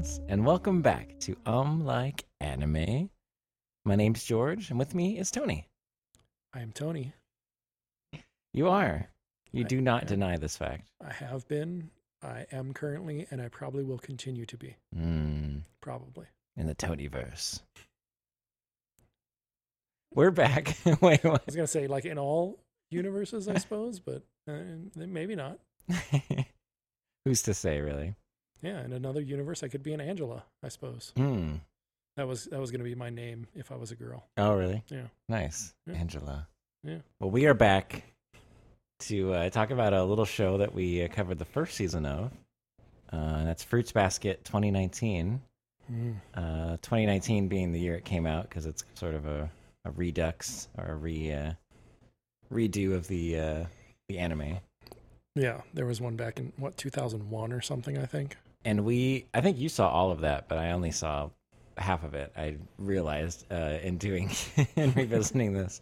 friends, and welcome back to Like Anime. My name's George, and with me is Tony. I am Tony. You are. You I do not am. deny this fact. I have been, I am currently, and I probably will continue to be. Probably. In the Tonyverse. We're back. Wait, I what? was going to say, like in all universes, I suppose, but maybe not. Who's to say, really? Yeah, in another universe, I could be an Angela, I suppose. Hmm. That was going to be my name if I was a girl. Oh, really? Yeah. Nice. Yeah. Angela. Yeah. Well, we are back to talk about a little show that we covered the first season of. And that's Fruits Basket 2019. 2019 being the year it came out because it's sort of a redux or a redo of the anime. Yeah, there was one back in, 2001 or something, I think. And I think you saw all of that, but I only saw half of it. I realized in revisiting this.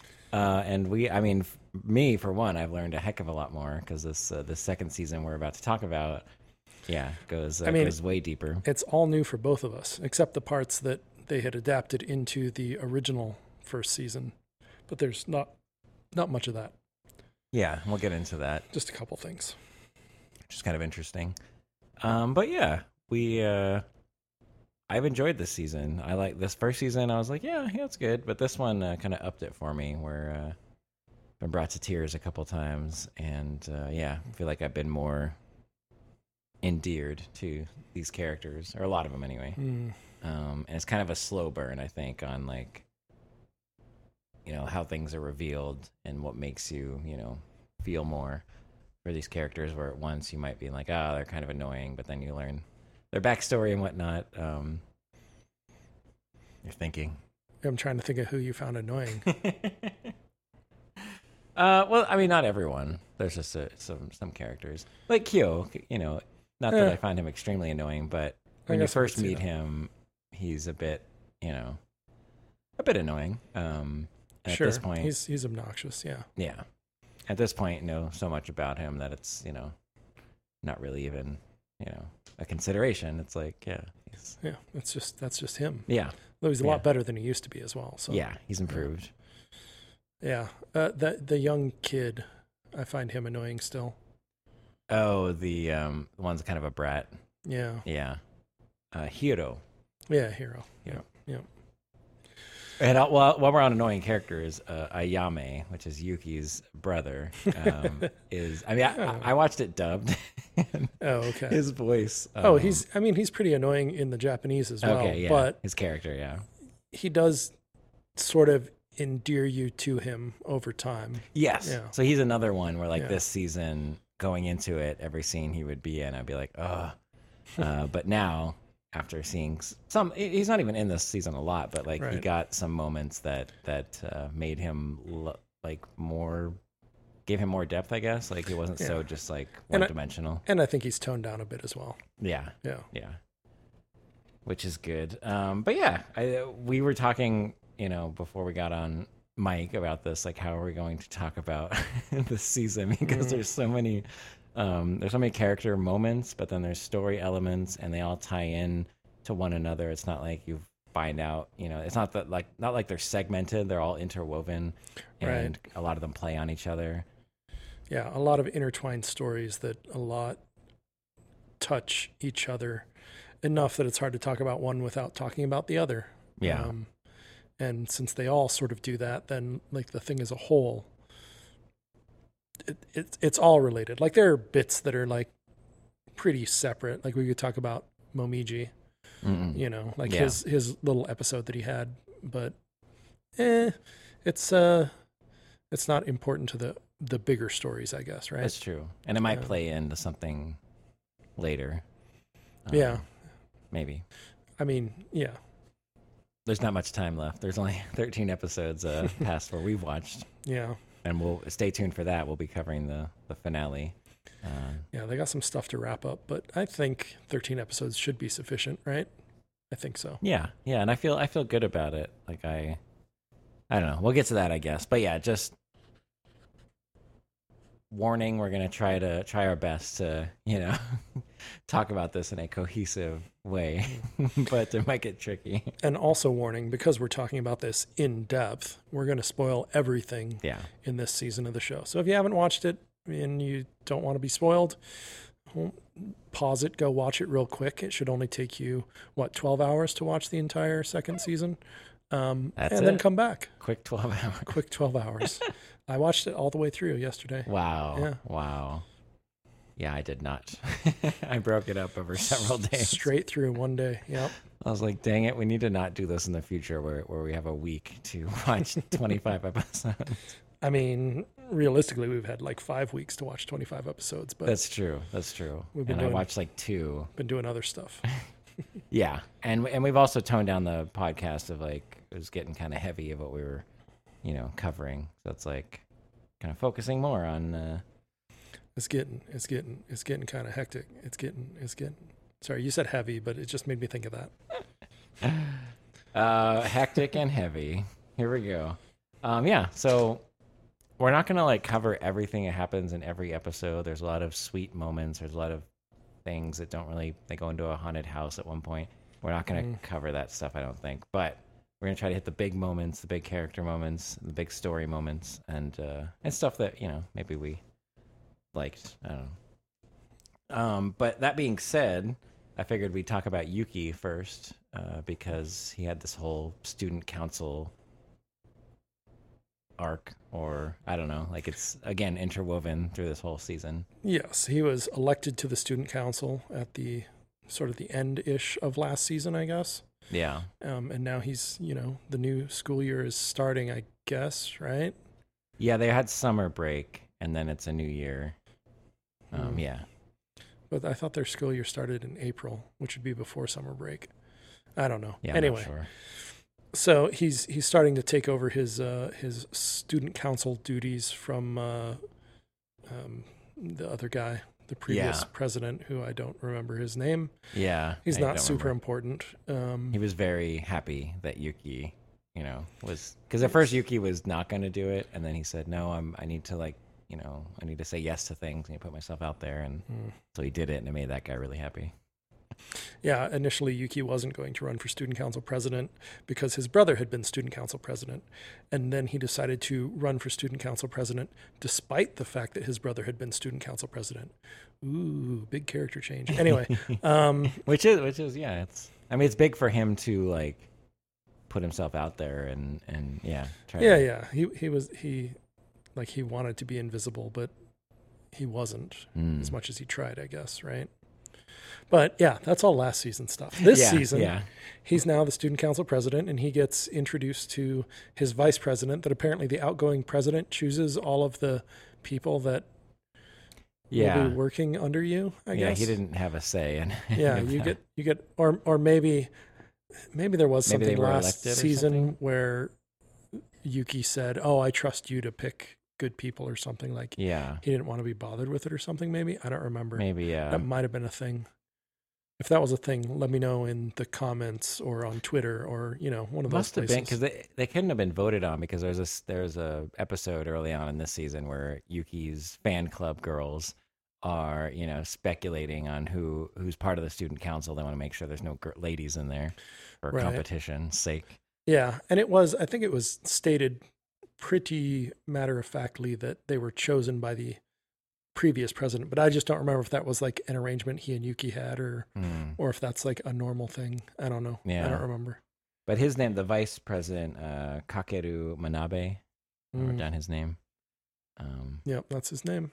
Me for one, I've learned a heck of a lot more because this second season we're about to talk about, goes way deeper. It's all new for both of us, except the parts that they had adapted into the original first season. But there's not much of that. Yeah, we'll get into that. Just a couple things. Which is kind of interesting. But yeah, I've enjoyed this season. I like this first season. I was like, yeah, it's good. But this one kind of upped it for me, where I've been brought to tears a couple times, and I feel like I've been more endeared to these characters, or a lot of them anyway. And it's kind of a slow burn, I think, on how things are revealed and what makes you, feel more for these characters, where at once you might be like, they're kind of annoying, but then you learn their backstory and whatnot. You're thinking. I'm trying to think of who you found annoying. Well, I mean, not everyone. There's just some characters. Like Kyo, not that I find him extremely annoying, but when you first meet him, he's a bit annoying. At this point, he's obnoxious. Yeah. Yeah. At this point, know so much about him that it's not really even a consideration. It's like that's just him. Yeah. Though he's a lot better than he used to be as well. So yeah, he's improved. Yeah. The young kid, I find him annoying still. Oh, the one's kind of a brat. Yeah. Yeah. Hiro. Yeah, Hiro. Yeah. Yeah. And while we're on annoying characters, Ayame, which is Yuki's brother, I watched it dubbed. Oh, okay. His voice. He's pretty annoying in the Japanese as well. Okay, yeah. But his character, yeah. He does sort of endear you to him over time. Yes. Yeah. So he's another one where this season, going into it, every scene he would be in, I'd be like, ugh. But now, after seeing some, he's not even in this season a lot, but he got some moments that made him gave him more depth, I guess. He wasn't so just one dimensional. And I think he's toned down a bit as well. Yeah. Yeah. Yeah. Which is good. But yeah, we were talking, before we got on mic about this, how are we going to talk about this season? Because there's so many character moments, but then there's story elements, and they all tie in to one another. It's not like you find out, it's not that not like they're segmented. They're all interwoven, and a lot of them play on each other. Yeah, a lot of intertwined stories that a lot touch each other enough that it's hard to talk about one without talking about the other. Yeah. And since they all sort of do that, then the thing as a whole, it's all related. There are bits that are pretty separate. We could talk about Momiji, his little episode that he had, but it's not important to the bigger stories, I guess, right? That's true. And it might play into something later. Yeah. Maybe. I mean, yeah. There's not much time left. There's only 13 episodes past where we've watched. Yeah. And we'll stay tuned for that. We'll be covering the finale. Yeah, they got some stuff to wrap up, but I think 13 episodes should be sufficient, right? I think so. Yeah. Yeah, and I feel good about it. I don't know. We'll get to that, I guess. But yeah, just warning, we're going to try our best to, talk about this in a cohesive way, but it might get tricky. And also warning, because we're talking about this in depth, we're going to spoil everything in this season of the show. So if you haven't watched it and you don't want to be spoiled, pause it, go watch it real quick. It should only take you, 12 hours to watch the entire second season. Then come back. Quick 12 hours. Quick 12 hours. I watched it all the way through yesterday. Wow. Yeah. Wow. Yeah, I did not. I broke it up over several days. Straight through one day. Yep. I was like, dang it, we need to not do this in the future where we have a week to watch 25 episodes. I mean, realistically, we've had like 5 weeks to watch 25 episodes. But That's true. I watched like 2. Been doing other stuff. Yeah. And we've also toned down the podcast of like, it was getting kind of heavy of what we were, covering. So it's like kind of focusing more on... It's getting kind of hectic. It's getting. Sorry, you said heavy, but it just made me think of that. Hectic and heavy. Here we go. So we're not gonna like cover everything that happens in every episode. There's a lot of sweet moments. There's a lot of things that don't really. They go into a haunted house at one point. We're not gonna cover that stuff, I don't think. But we're gonna try to hit the big moments, the big character moments, the big story moments, and stuff that maybe we liked. I don't know. But that being said, I figured we'd talk about Yuki first because he had this whole student council arc, or I don't know, like it's again interwoven through this whole season. Yes, he was elected to the student council at the sort of the end-ish of last season, I guess. Yeah. And now he's, the new school year is starting, I guess, right? Yeah, they had summer break and then it's a new year. Yeah. But I thought their school year started in April, which would be before summer break. I don't know. Yeah, anyway, I'm not sure. So he's starting to take over his student council duties from the other guy, the previous president, who I don't remember his name. Yeah, he's not super important. He was very happy that Yuki, was because at first Yuki was not going to do it, and then he said, "No, I need to I need to say yes to things and put myself out there," and so he did it, and it made that guy really happy. Yeah, initially Yuki wasn't going to run for student council president because his brother had been student council president. And then he decided to run for student council president despite the fact that his brother had been student council president. Ooh, big character change. Anyway. Which is, yeah, it's big for him to like put himself out there and try He wanted to be invisible, but he wasn't as much as he tried, I guess, right? But yeah, that's all last season stuff. This season, he's now the student council president, and he gets introduced to his vice president. That apparently the outgoing president chooses all of the people that will be working under you. I guess. Yeah, he didn't have a say in. Yeah, you get, or maybe there was something last season where Yuki said, "Oh, I trust you to pick good people," or something like. Yeah, he didn't want to be bothered with it or something. Maybe I don't remember. Maybe that might have been a thing. If that was a thing, let me know in the comments or on Twitter or one of those places. Must have been because they couldn't have been voted on because there's a episode early on in this season where Yuki's fan club girls are speculating on who's part of the student council. They want to make sure there's no ladies in there for competition's sake. Yeah, and I think it was stated pretty matter-of-factly that they were chosen by the previous president, but I just don't remember if that was like an arrangement he and Yuki had or if that's like a normal thing. I don't know. I don't remember. But his name, the vice president, Kakeru Manabe, I wrote down his name. Yep, that's his name.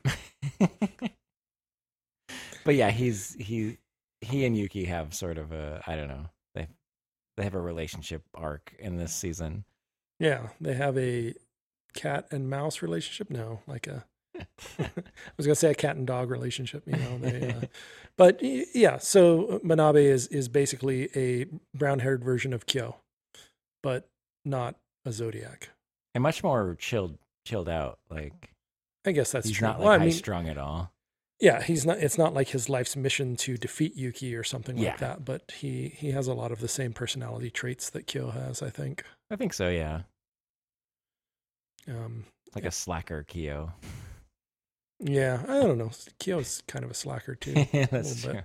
But yeah, he and Yuki have sort of I don't know. They have a relationship arc in this season. Yeah, they have a cat and mouse relationship. No, like a I was gonna say a cat and dog relationship, but yeah. So Manabe is basically a brown-haired version of Kyo, but not a Zodiac. And much more chilled out. Like I guess that's he's true. Not like high strung at all. Yeah, he's not. It's not like his life's mission to defeat Yuki or something like that. But he has a lot of the same personality traits that Kyo has. I think so. Yeah. Like a slacker Kyo. Yeah, I don't know. Kyo's kind of a slacker too. That's true.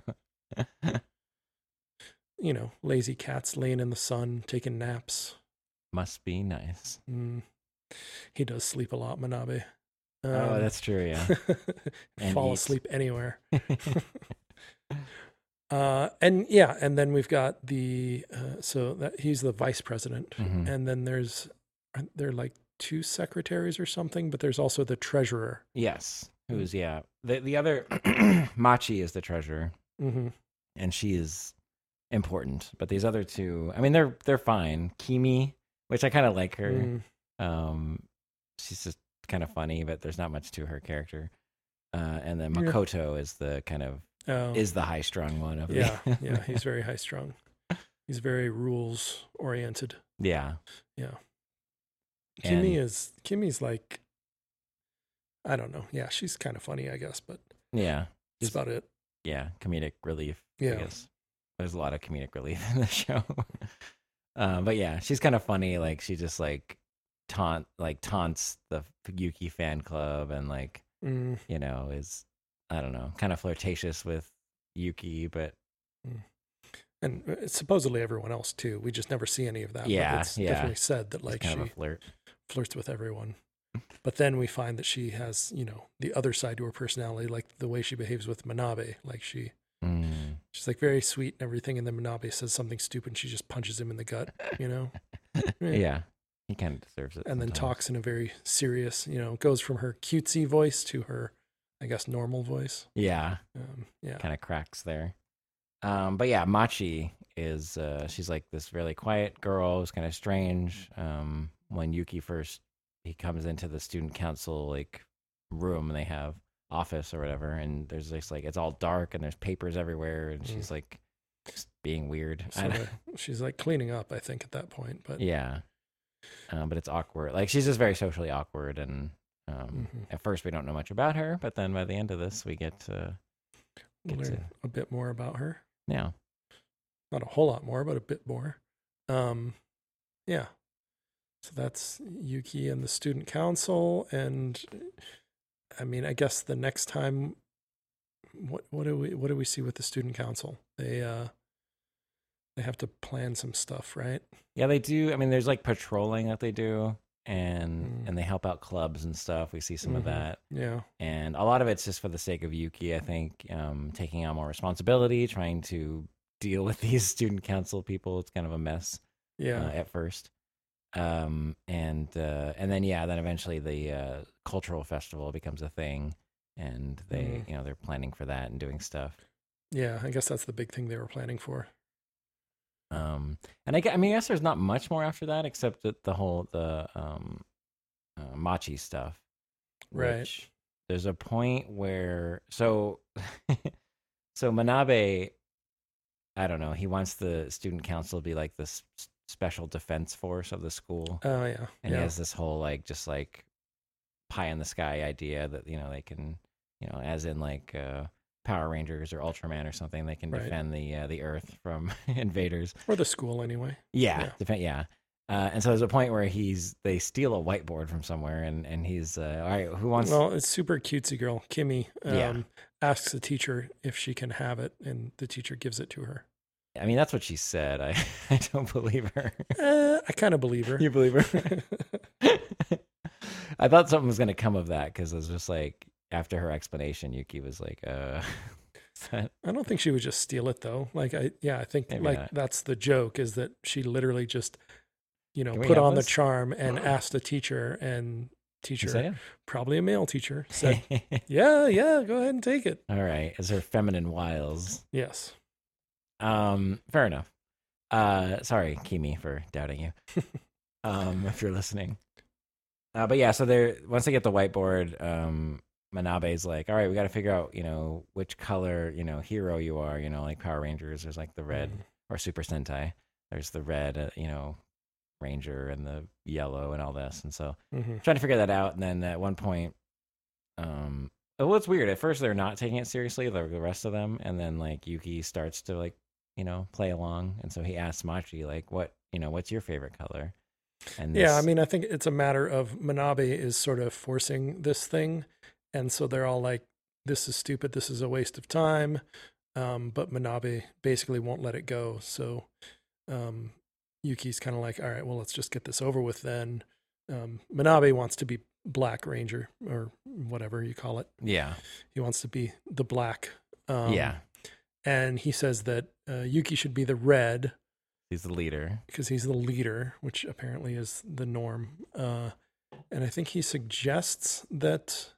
Lazy cats laying in the sun, taking naps. Must be nice. He does sleep a lot, Manabe. That's true, yeah. Fall asleep anywhere. And then we've got so that he's the vice president, and then aren't there like 2 secretaries or something, but there's also the treasurer. Yes, who's the other Machi is the treasurer, and she is important. But these other 2, I mean, they're fine. Kimi, which I kind of like her. She's just kind of funny, but there's not much to her character. And then Makoto is the kind of is the high strung one of yeah. He's very high strung. He's very rules oriented. Yeah. Kimi's like, I don't know. Yeah, she's kind of funny, I guess, but yeah, that's about it. Yeah, comedic relief. Yeah, I guess there's a lot of comedic relief in the show. But yeah, she's kind of funny. Like she just like taunts the Yuki fan club and like is, I don't know, kind of flirtatious with Yuki, but and supposedly everyone else too. We just never see any of that. Yeah, it's definitely said that like she flirts with everyone. But then we find that she has, the other side to her personality, like the way she behaves with Manabe. Like she's like very sweet and everything, and then Manabe says something stupid, and she just punches him in the gut. Yeah, he kind of deserves it. And then talks in a very serious, goes from her cutesy voice to her, I guess, normal voice. Yeah, kind of cracks there. But yeah, Machi is she's like this really quiet girl who's kind of strange. When Yuki he comes into the student council like room, and they have office or whatever, and there's this like, it's all dark and there's papers everywhere, and she's like just being weird. She's like cleaning up, I think, at that point. But yeah, but it's awkward. Like she's just very socially awkward, and at first we don't know much about her, but then by the end of this we get to learn a bit more about her. Yeah, not a whole lot more, but a bit more. Yeah. So that's Yuki and the student council, and I mean, I guess the next time, what do we see with the student council? They have to plan some stuff, right? Yeah, they do. I mean, there's like patrolling that they do, and they help out clubs and stuff. We see some of that. Yeah, and a lot of it's just for the sake of Yuki, I think, taking on more responsibility, trying to deal with these student council people. It's kind of a mess. Yeah, at first. And then then eventually the cultural festival becomes a thing, and they they're planning for that and doing stuff. Yeah, I guess that's the big thing they were planning for. And I guess there's not much more after that except that the Machi stuff. Right. There's a point where so Manabe, I don't know, he wants the student council to be like this special defense force of the school. Oh yeah. And he has this whole like just like pie in the sky idea that they can, as in like Power Rangers or Ultraman or something, they can defend the Earth from invaders, or the school anyway. Yeah. And so there's a point where they steal a whiteboard from somewhere, and he's all right, who wants? Well, it's super cutesy girl Kimi asks the teacher if she can have it, and the teacher gives it to her. I mean, that's what she said. I don't believe her. I kind of believe her. You believe her? I thought something was going to come of that, because it was just like, after her explanation, Yuki was like, I don't think she would just steal it, though. Like, I think maybe like not. That's the joke, is that she literally just, put on the charm and asked the teacher, and teacher, probably a male teacher, said, yeah, go ahead and take it. All right. It's her feminine wiles. Yes. Fair enough. Sorry, Kimi, for doubting you. If you're listening. But yeah, so once they get the whiteboard, Manabe's like, all right, we got to figure out, which color, hero you are, like Power Rangers. There's like the red, or Super Sentai. There's the red, Ranger, and the yellow, and all this. And so trying to figure that out. And then at one point, well, it's weird. At first, they're not taking it seriously, the rest of them. And then like Yuki starts to like, play along. And so he asks Machi, like, what's your favorite color? And I mean, I think it's a matter of Manabe is sort of forcing this thing, And so they're all like, this is stupid. This is a waste of time. But Manabe basically won't let it go. So Yuki's kind of like, all right, well, let's just get this over with then. Manabe wants to be Black Ranger or whatever you call it. Yeah. He wants to be the black. Yeah. And he says that Yuki should be the red. He's the leader. Because he's the leader, which apparently is the norm. And I think he suggests that,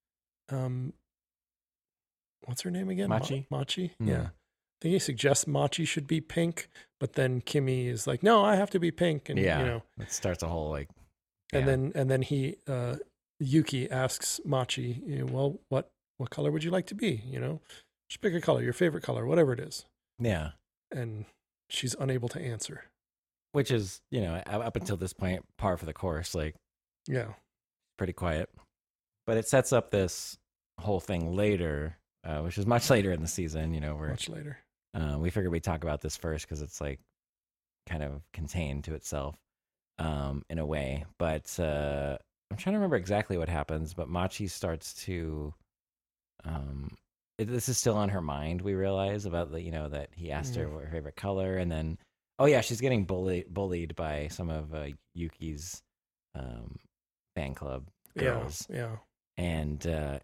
what's her name again? Machi? Machi? Yeah. I think he suggests Machi should be pink, but then Kimi is like, no, I have to be pink. And, yeah. You know. It starts a whole like. Yeah. And then he, Yuki asks Machi, well, what color would you like to be? Just pick a color, your favorite color, whatever it is. Yeah. And she's unable to answer. Which is, up until this point, par for the course. Like, yeah, pretty quiet. But it sets up this whole thing later, which is much later in the season, where much later. We figured we'd talk about this first because it's like kind of contained to itself in a way. But I'm trying to remember exactly what happens, but Machi starts to this is still on her mind, we realize, about that he asked her what her favorite color, and then she's getting bullied by some of Yuki's fan club girls. Yeah. And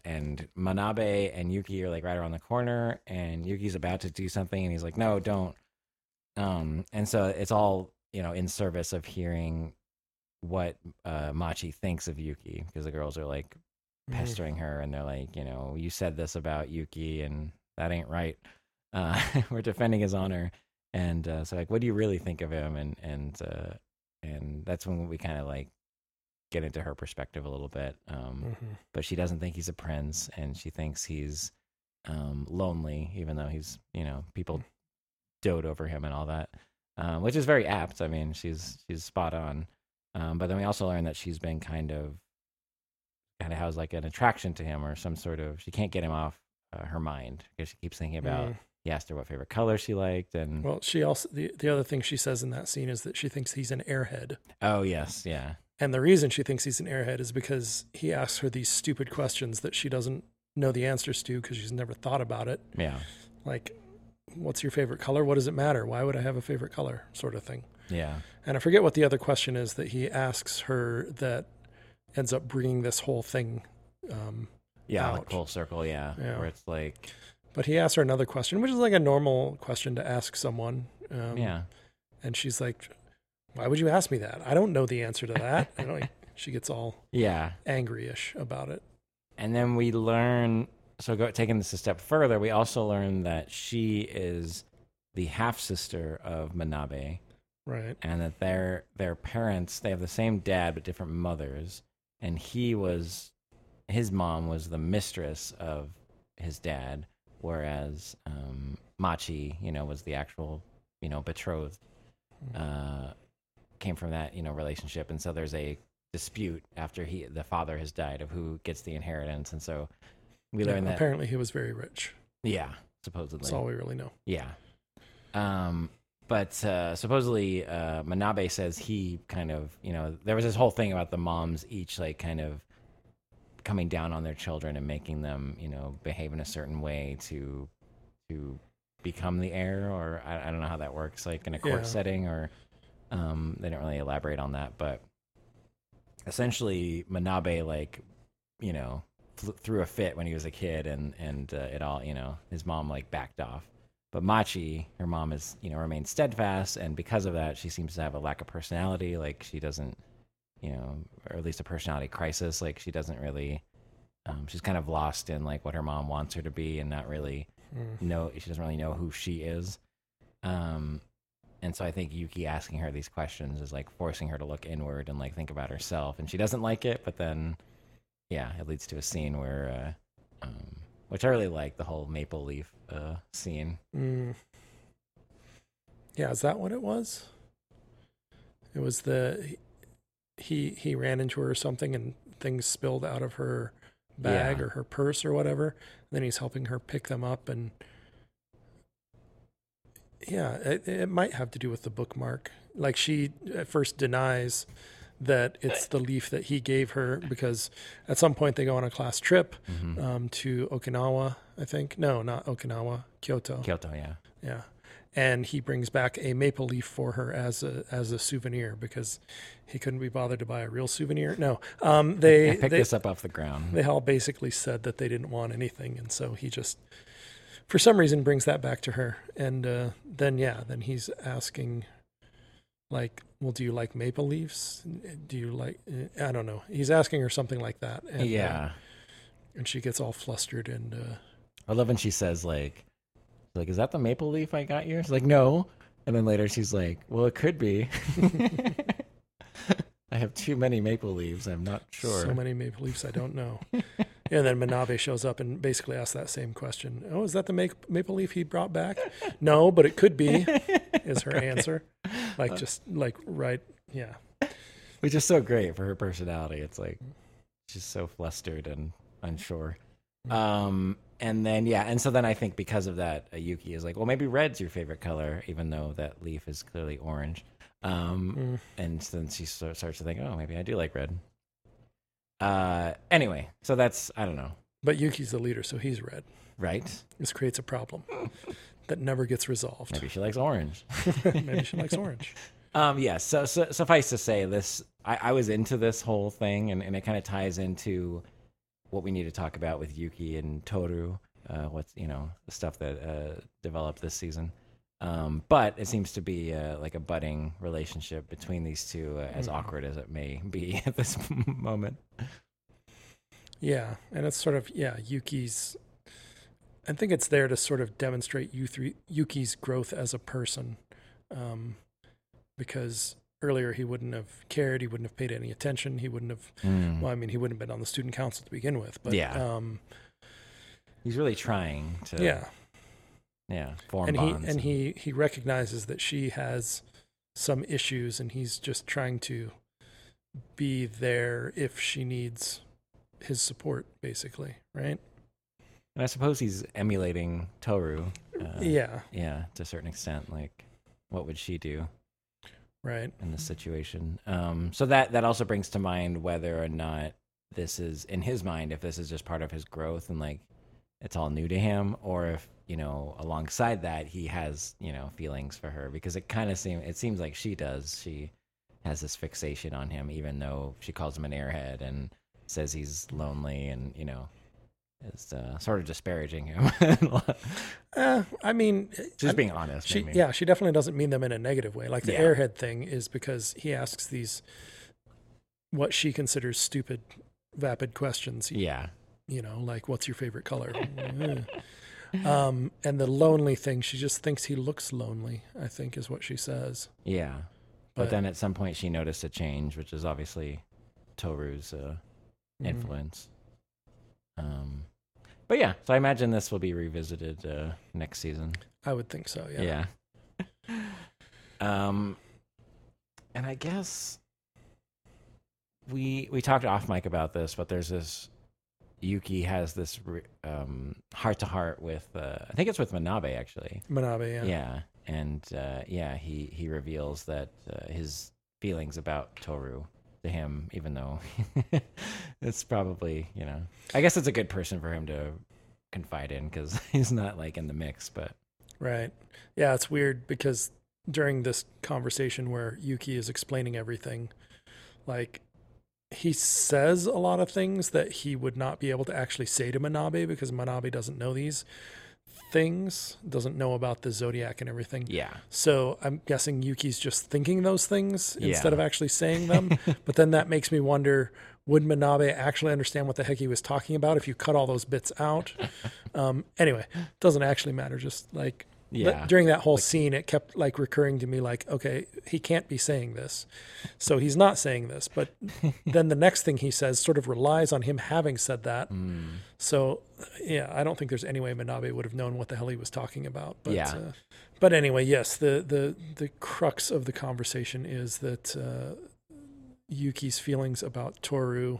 Manabe and Yuki are like right around the corner, and Yuki's about to do something, and he's like, no, don't. And so it's all in service of hearing what Machi thinks of Yuki, because the girls are like pestering her, and they're like, you said this about Yuki, and that ain't right. We're defending his honor, and so like, what do you really think of him? And that's when we kind of like get into her perspective a little bit. But she doesn't think he's a prince, and she thinks he's lonely, even though he's people dote over him and all that, which is very apt. I mean, she's spot on. But then we also learn that she's been kind of has like an attraction to him, or some sort of, she can't get him off her mind, because she keeps thinking about, he asked her what favorite color she liked. And well, she also, the other thing she says in that scene is that she thinks he's an airhead. Oh yes. Yeah. And the reason she thinks he's an airhead is because he asks her these stupid questions that she doesn't know the answers to, because she's never thought about it. Yeah. Like, what's your favorite color? What does it matter? Why would I have a favorite color? Sort of thing. Yeah. And I forget what the other question is that he asks her that ends up bringing this whole thing out. Like full circle. Yeah. Where it's like, but he asks her another question, which is like a normal question to ask someone. And she's like, why would you ask me that? I don't know the answer to that. She gets all angry-ish about it. And then we learn, taking this a step further, we also learn that she is the half-sister of Manabe. Right. And that their parents, they have the same dad but different mothers. And his mom was the mistress of his dad, whereas Machi, was the actual, betrothed. Came from that, relationship. And so there's a dispute after the father has died of who gets the inheritance. And so we learn that apparently he was very rich. Yeah, supposedly. That's all we really know. Yeah. But supposedly Manabe says he kind of, there was this whole thing about the moms each like kind of coming down on their children and making them, behave in a certain way to become the heir, or I don't know how that works, like in a court setting, or they don't really elaborate on that. But essentially Manabe, like, threw a fit when he was a kid, and it all, his mom like backed off. But Machi, her mom, is, remained steadfast, and because of that, she seems to have a lack of personality. Like, she doesn't, or at least a personality crisis. Like, she doesn't really, she's kind of lost in like what her mom wants her to be, and not really she doesn't really know who she is. And so I think Yuki asking her these questions is like forcing her to look inward and like think about herself, and she doesn't like it. But then, it leads to a scene where, which I really like, the whole maple leaf scene. Yeah, is that what it was? It was he ran into her or something, and things spilled out of her bag or her purse or whatever. And then he's helping her pick them up, and it might have to do with the bookmark. Like, she at first denies that it's the leaf that he gave her, because at some point they go on a class trip to Okinawa, I think. No, not Okinawa, Kyoto. Kyoto, yeah. Yeah. And he brings back a maple leaf for her as a souvenir because he couldn't be bothered to buy a real souvenir. No, they picked this up off the ground. They all basically said that they didn't want anything, and so he just, for some reason, brings that back to her. And then he's asking, like, well, do you like maple leaves? Do you like? I don't know. He's asking her something like that. And, yeah. And she gets all flustered and. I love when she says like, is that the maple leaf I got you? She's like, no. And then later she's like, well, it could be. I have too many maple leaves. I'm not sure. So many maple leaves, I don't know. And then Manabe shows up and basically asks that same question. Oh, is that the maple leaf he brought back? No, but it could be, is her answer. Like, just like, right. Yeah. Which is so great for her personality. It's like, she's so flustered and unsure. And then, and so then I think because of that, Yuki is like, well, maybe red's your favorite color, even though that leaf is clearly orange. And then she starts to think, oh, maybe I do like red. Anyway, so that's, I don't know. But Yuki's the leader, so he's red. Right. This creates a problem that never gets resolved. Maybe she likes orange. Maybe she likes orange. So suffice to say, this, I was into this whole thing, and it kind of ties into what we need to talk about with Yuki and Toru, what's, the stuff that developed this season. But it seems to be like a budding relationship between these two, as awkward as it may be at this moment. Yeah, and it's sort of, Yuki's, I think it's there to sort of demonstrate Yuki's growth as a person, because earlier he wouldn't have cared, he wouldn't have paid any attention, he wouldn't have, well, I mean, he wouldn't have been on the student council to begin with, but he's really trying to form bonds. And he recognizes that she has some issues, and he's just trying to be there if she needs his support, basically, right? And I suppose he's emulating Toru. Yeah, to a certain extent. Like, what would she do? Right. In this situation. So that also brings to mind whether or not this is, in his mind, if this is just part of his growth and like it's all new to him, or if, alongside that he has, feelings for her, because it seems like she does. She has this fixation on him, even though she calls him an airhead and says he's lonely and, is sort of disparaging him. I mean, she's being honest. She definitely doesn't mean them in a negative way. Like the airhead thing is because he asks these, what she considers stupid, vapid questions. Like, what's your favorite color? And the lonely thing, she just thinks he looks lonely, I think is what she says. Yeah. But then at some point she noticed a change, which is obviously Toru's influence. But yeah, so I imagine this will be revisited next season. I would think so, yeah. And I guess we talked off mic about this, but there's this, Yuki has this heart-to-heart with, I think it's with Manabe, actually. Manabe, yeah. Yeah, and he reveals that his feelings about Toru to him, even though it's probably, I guess it's a good person for him to confide in because he's not like in the mix, but. Right. Yeah, it's weird because during this conversation where Yuki is explaining everything, like, he says a lot of things that he would not be able to actually say to Manabe because Manabe doesn't know these things, doesn't know about the zodiac and everything. Yeah. So I'm guessing Yuki's just thinking those things instead of actually saying them. But then that makes me wonder, would Manabe actually understand what the heck he was talking about if you cut all those bits out? Anyway, doesn't actually matter. Just like during that whole scene, it kept like recurring to me like, okay, he can't be saying this. So he's not saying this. But then the next thing he says sort of relies on him having said that. So, I don't think there's any way Manabe would have known what the hell he was talking about. But, but anyway, yes, the crux of the conversation is that Yuki's feelings about Toru,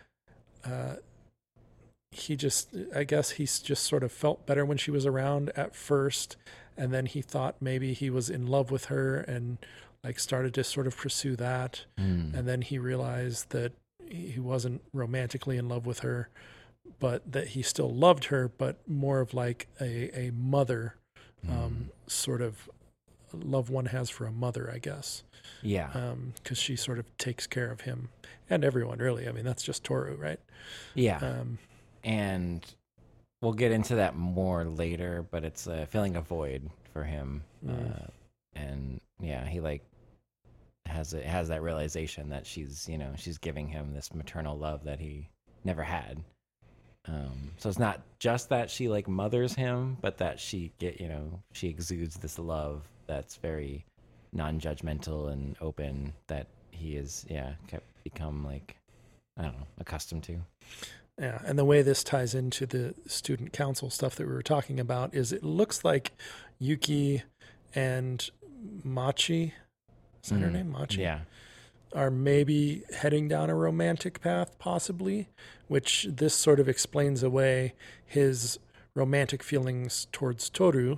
I guess he's just sort of felt better when she was around at first. And then he thought maybe he was in love with her and like started to sort of pursue that. And then he realized that he wasn't romantically in love with her, but that he still loved her, but more of like a mother sort of love one has for a mother, I guess. Yeah. Because she sort of takes care of him and everyone, really. I mean, that's just Toru, right? Yeah. And we'll get into that more later, but it's filling a void for him. And yeah, he like has that realization that she's giving him this maternal love that he never had. So it's not just that she like mothers him, but that she exudes this love that's very non-judgmental and open that he is become like, I don't know, accustomed to. Yeah, and the way this ties into the student council stuff that we were talking about is it looks like Yuki and Machi, is that her name? Machi? Yeah. Are maybe heading down a romantic path, possibly, which this sort of explains away his romantic feelings towards Toru.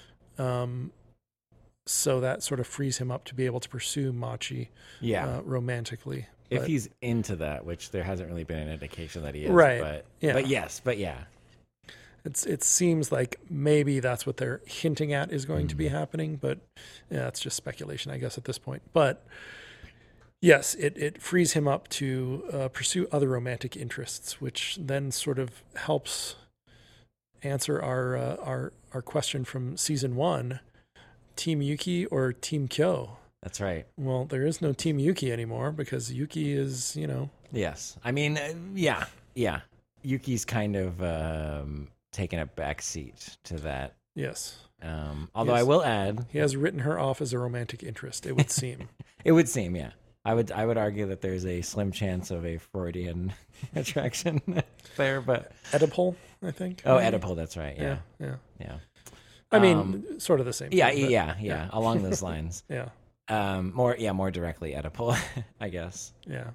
So that sort of frees him up to be able to pursue Machi romantically. If he's into that, which there hasn't really been an indication that he is. Right. But yes. It seems like maybe that's what they're hinting at is going to be happening, but yeah, it's just speculation, I guess, at this point. But yes, it frees him up to pursue other romantic interests, which then sort of helps answer our question from season 1, Team Yuki or Team Kyo? That's right. Well, there is no Team Yuki anymore because Yuki is, Yes. I mean, yeah. Yuki's kind of taken a backseat to that. Yes. Although I will add, he has written her off as a romantic interest, it would seem. It would seem, yeah. I would argue that there's a slim chance of a Freudian attraction there, but Oedipal, I think. Oh, Oedipal, that's right. Yeah. I mean, sort of the same. Yeah, thing, yeah. Along those lines. Yeah. More directly Oedipal, I guess. Yeah.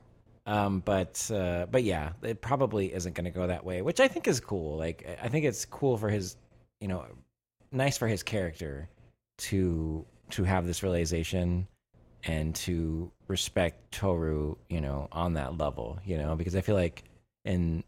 But yeah, it probably isn't going to go that way, which I think is cool. Like, I think it's cool for his, nice for his character to have this realization and to respect Toru, on that level, because I feel like when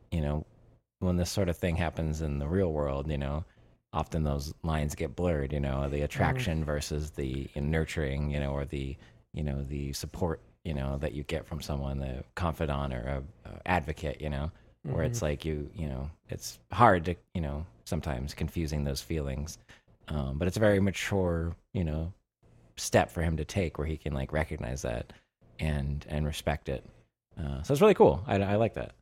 this sort of thing happens in the real world, often those lines get blurred, the attraction versus the nurturing, or the support, that you get from someone, the confidant or a advocate, where it's like it's hard to, sometimes confusing those feelings. But it's a very mature, step for him to take where he can like recognize that and respect it. So it's really cool. I like that.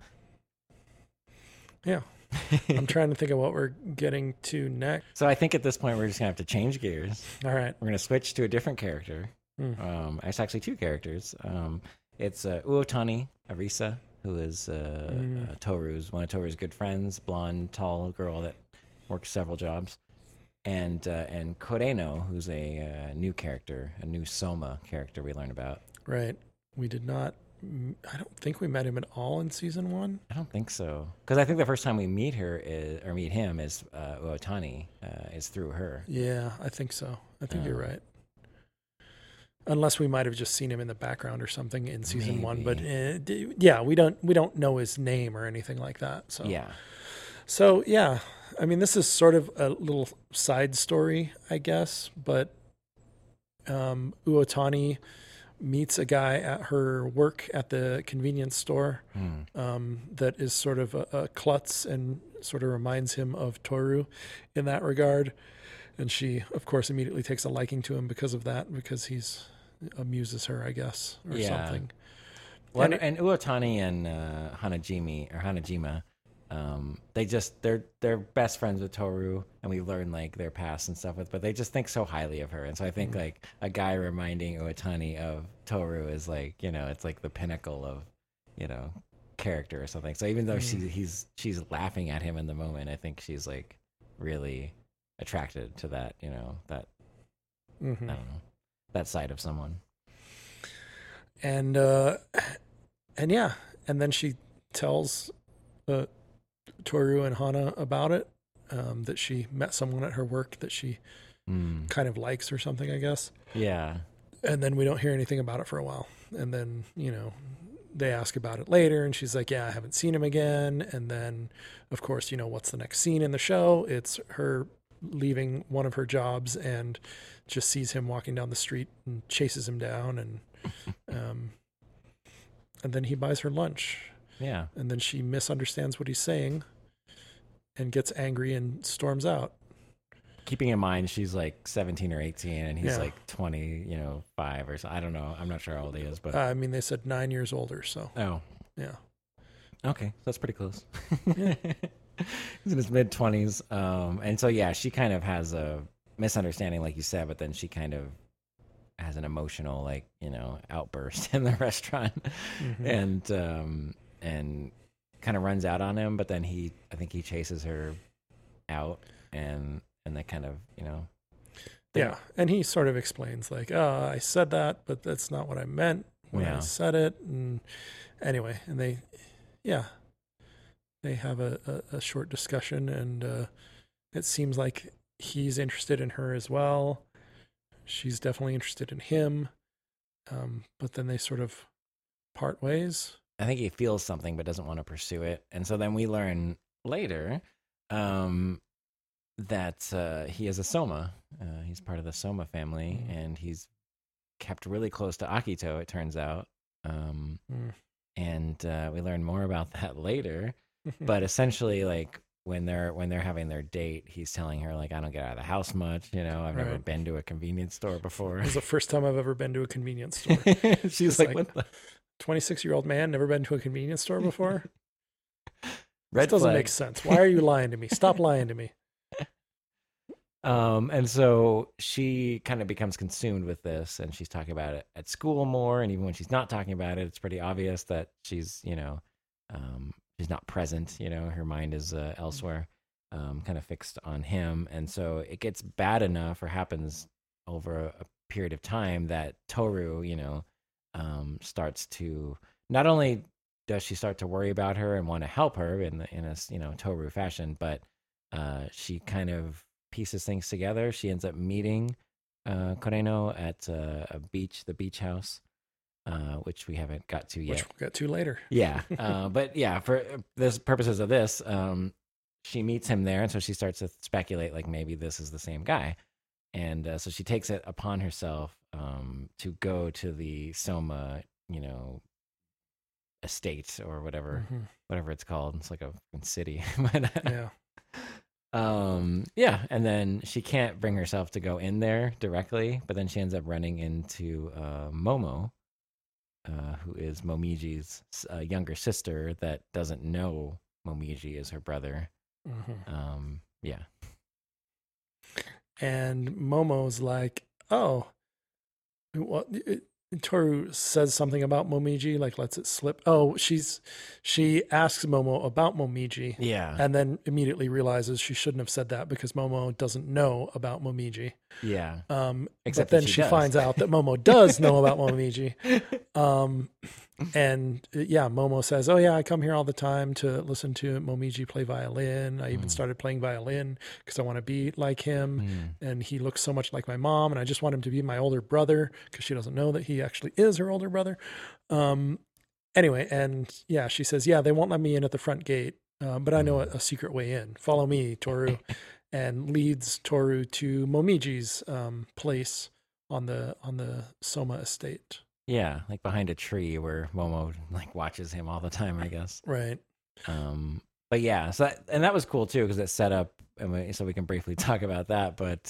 Yeah. I'm trying to think of what we're getting to next. So I think at this point we're just gonna have to change gears. All right. We're gonna switch to a different character. It's actually two characters. It's Uotani Arisa, who is Toru's one of Toru's good friends, blonde, tall girl that works several jobs, and Koreno, who's a new character, a new Soma character we learned about. Right. We did not. I don't think we met him at all in season 1. I don't think so, because I think the first time we meet him is Uotani is through her. Yeah, I think so. I think you're right. Unless we might have just seen him in the background or something in season 1, but yeah, we don't know his name or anything like that. So yeah, I mean, this is sort of a little side story, I guess, but Uotani meets a guy at her work at the convenience store that is sort of a klutz and sort of reminds him of Toru in that regard. And she, of course, immediately takes a liking to him because of that, because he's amuses her, I guess, or something. Well, and Uotani and Hanajima, they're best friends with Toru, and we learn like their past and stuff but they just think so highly of her. And so I think like a guy reminding Uotani of Toru is like, it's like the pinnacle of, character or something. So even though she's laughing at him in the moment, I think she's like really attracted to that, that I don't know, that side of someone. And yeah, and then she tells Toru and Hana about it, that she met someone at her work that she kind of likes or something, I guess. Yeah. And then we don't hear anything about it for a while. And then, they ask about it later and she's like, yeah, I haven't seen him again. And then, of course, what's the next scene in the show? It's her leaving one of her jobs and just sees him walking down the street and chases him down. And then he buys her lunch. Yeah. And then she misunderstands what he's saying and gets angry and storms out. Keeping in mind she's like 17 or 18 and he's like 20, 5 or so. I don't know. I'm not sure how old he is, but they said 9 years older. So, yeah. Okay. That's pretty close. Yeah. He's in his mid 20s. And so, yeah, she kind of has a misunderstanding, like you said, but then she kind of has an emotional, outburst in the restaurant and kind of runs out on him. But then I think he chases her out and they kind of, Yeah. And he sort of explains like, I said that, but that's not what I meant when I said it. And anyway, and they have a short discussion and it seems like he's interested in her as well. She's definitely interested in him. But then they sort of part ways. I think he feels something but doesn't want to pursue it. And so then we learn later that he is a Soma. He's part of the Soma family, and he's kept really close to Akito, it turns out. And we learn more about that later. But essentially, like, when they're having their date, he's telling her, like, I don't get out of the house much. I've never been to a convenience store before. It was the first time I've ever been to a convenience store. She's like, what the? 26-year-old man, never been to a convenience store before? Red This doesn't flag. make sense. Why are you lying to me? Stop lying to me. And so she kind of becomes consumed with this, and she's talking about it at school more. And even when she's not talking about it, it's pretty obvious that she's, she's not present. Her mind is elsewhere, kind of fixed on him. And so it gets bad enough, or happens over a period of time, that Toru, starts to, not only does she start to worry about her and want to help her in a Toru fashion, but she kind of pieces things together. She ends up meeting Kureno at the beach house, which we haven't got to yet. Which we'll get to later. Yeah. But yeah, for the purposes of this, she meets him there. And so she starts to speculate, like, maybe this is the same guy. And so she takes it upon herself to go to the Soma, estate or whatever it's called. It's like a city. But, and then she can't bring herself to go in there directly, but then she ends up running into Momo, who is Momiji's younger sister that doesn't know Momiji is her brother. And Momo's like, oh, Toru says something about Momiji, like lets it slip. Oh, she asks Momo about Momiji. Yeah. And then immediately realizes she shouldn't have said that because Momo doesn't know about Momiji. Yeah. Except but then she finds out that Momo does know about Momiji. And Momo says, oh yeah, I come here all the time to listen to Momiji play violin. I even started playing violin because I want to be like him. And he looks so much like my mom, and I just want him to be my older brother because she doesn't know that he actually is her older brother. Anyway, and she says, they won't let me in at the front gate, but I know a secret way in. Follow me, Toru. And leads Toru to Momiji's place on the Soma estate. Yeah, like behind a tree where Momo like watches him all the time, I guess. Right. But yeah, so that was cool too because it set up, so we can briefly talk about that. But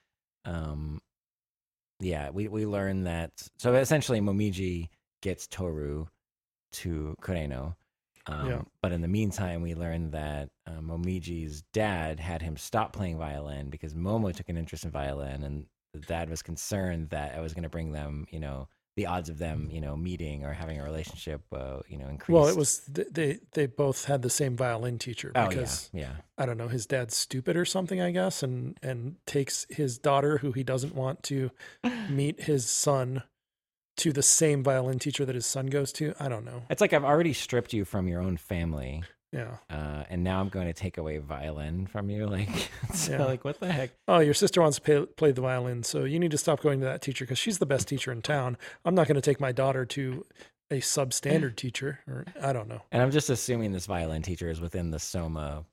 we learned that. So essentially, Momiji gets Toru to Kureno. But in the meantime, we learned that Momiji's dad had him stop playing violin because Momo took an interest in violin, and the dad was concerned that it was going to bring them, the odds of them, meeting or having a relationship, increased. Well, it was they both had the same violin teacher because yeah. I don't know, his dad's stupid or something, I guess, and takes his daughter, who he doesn't want to meet his son, to the same violin teacher that his son goes to. I don't know. It's like, I've already stripped you from your own family. Yeah. And now I'm going to take away violin from you. Like, so like, what the heck? Oh, your sister wants to play the violin, so you need to stop going to that teacher because she's the best teacher in town. I'm not going to take my daughter to a substandard teacher, or I don't know. And I'm just assuming this violin teacher is within the Soma,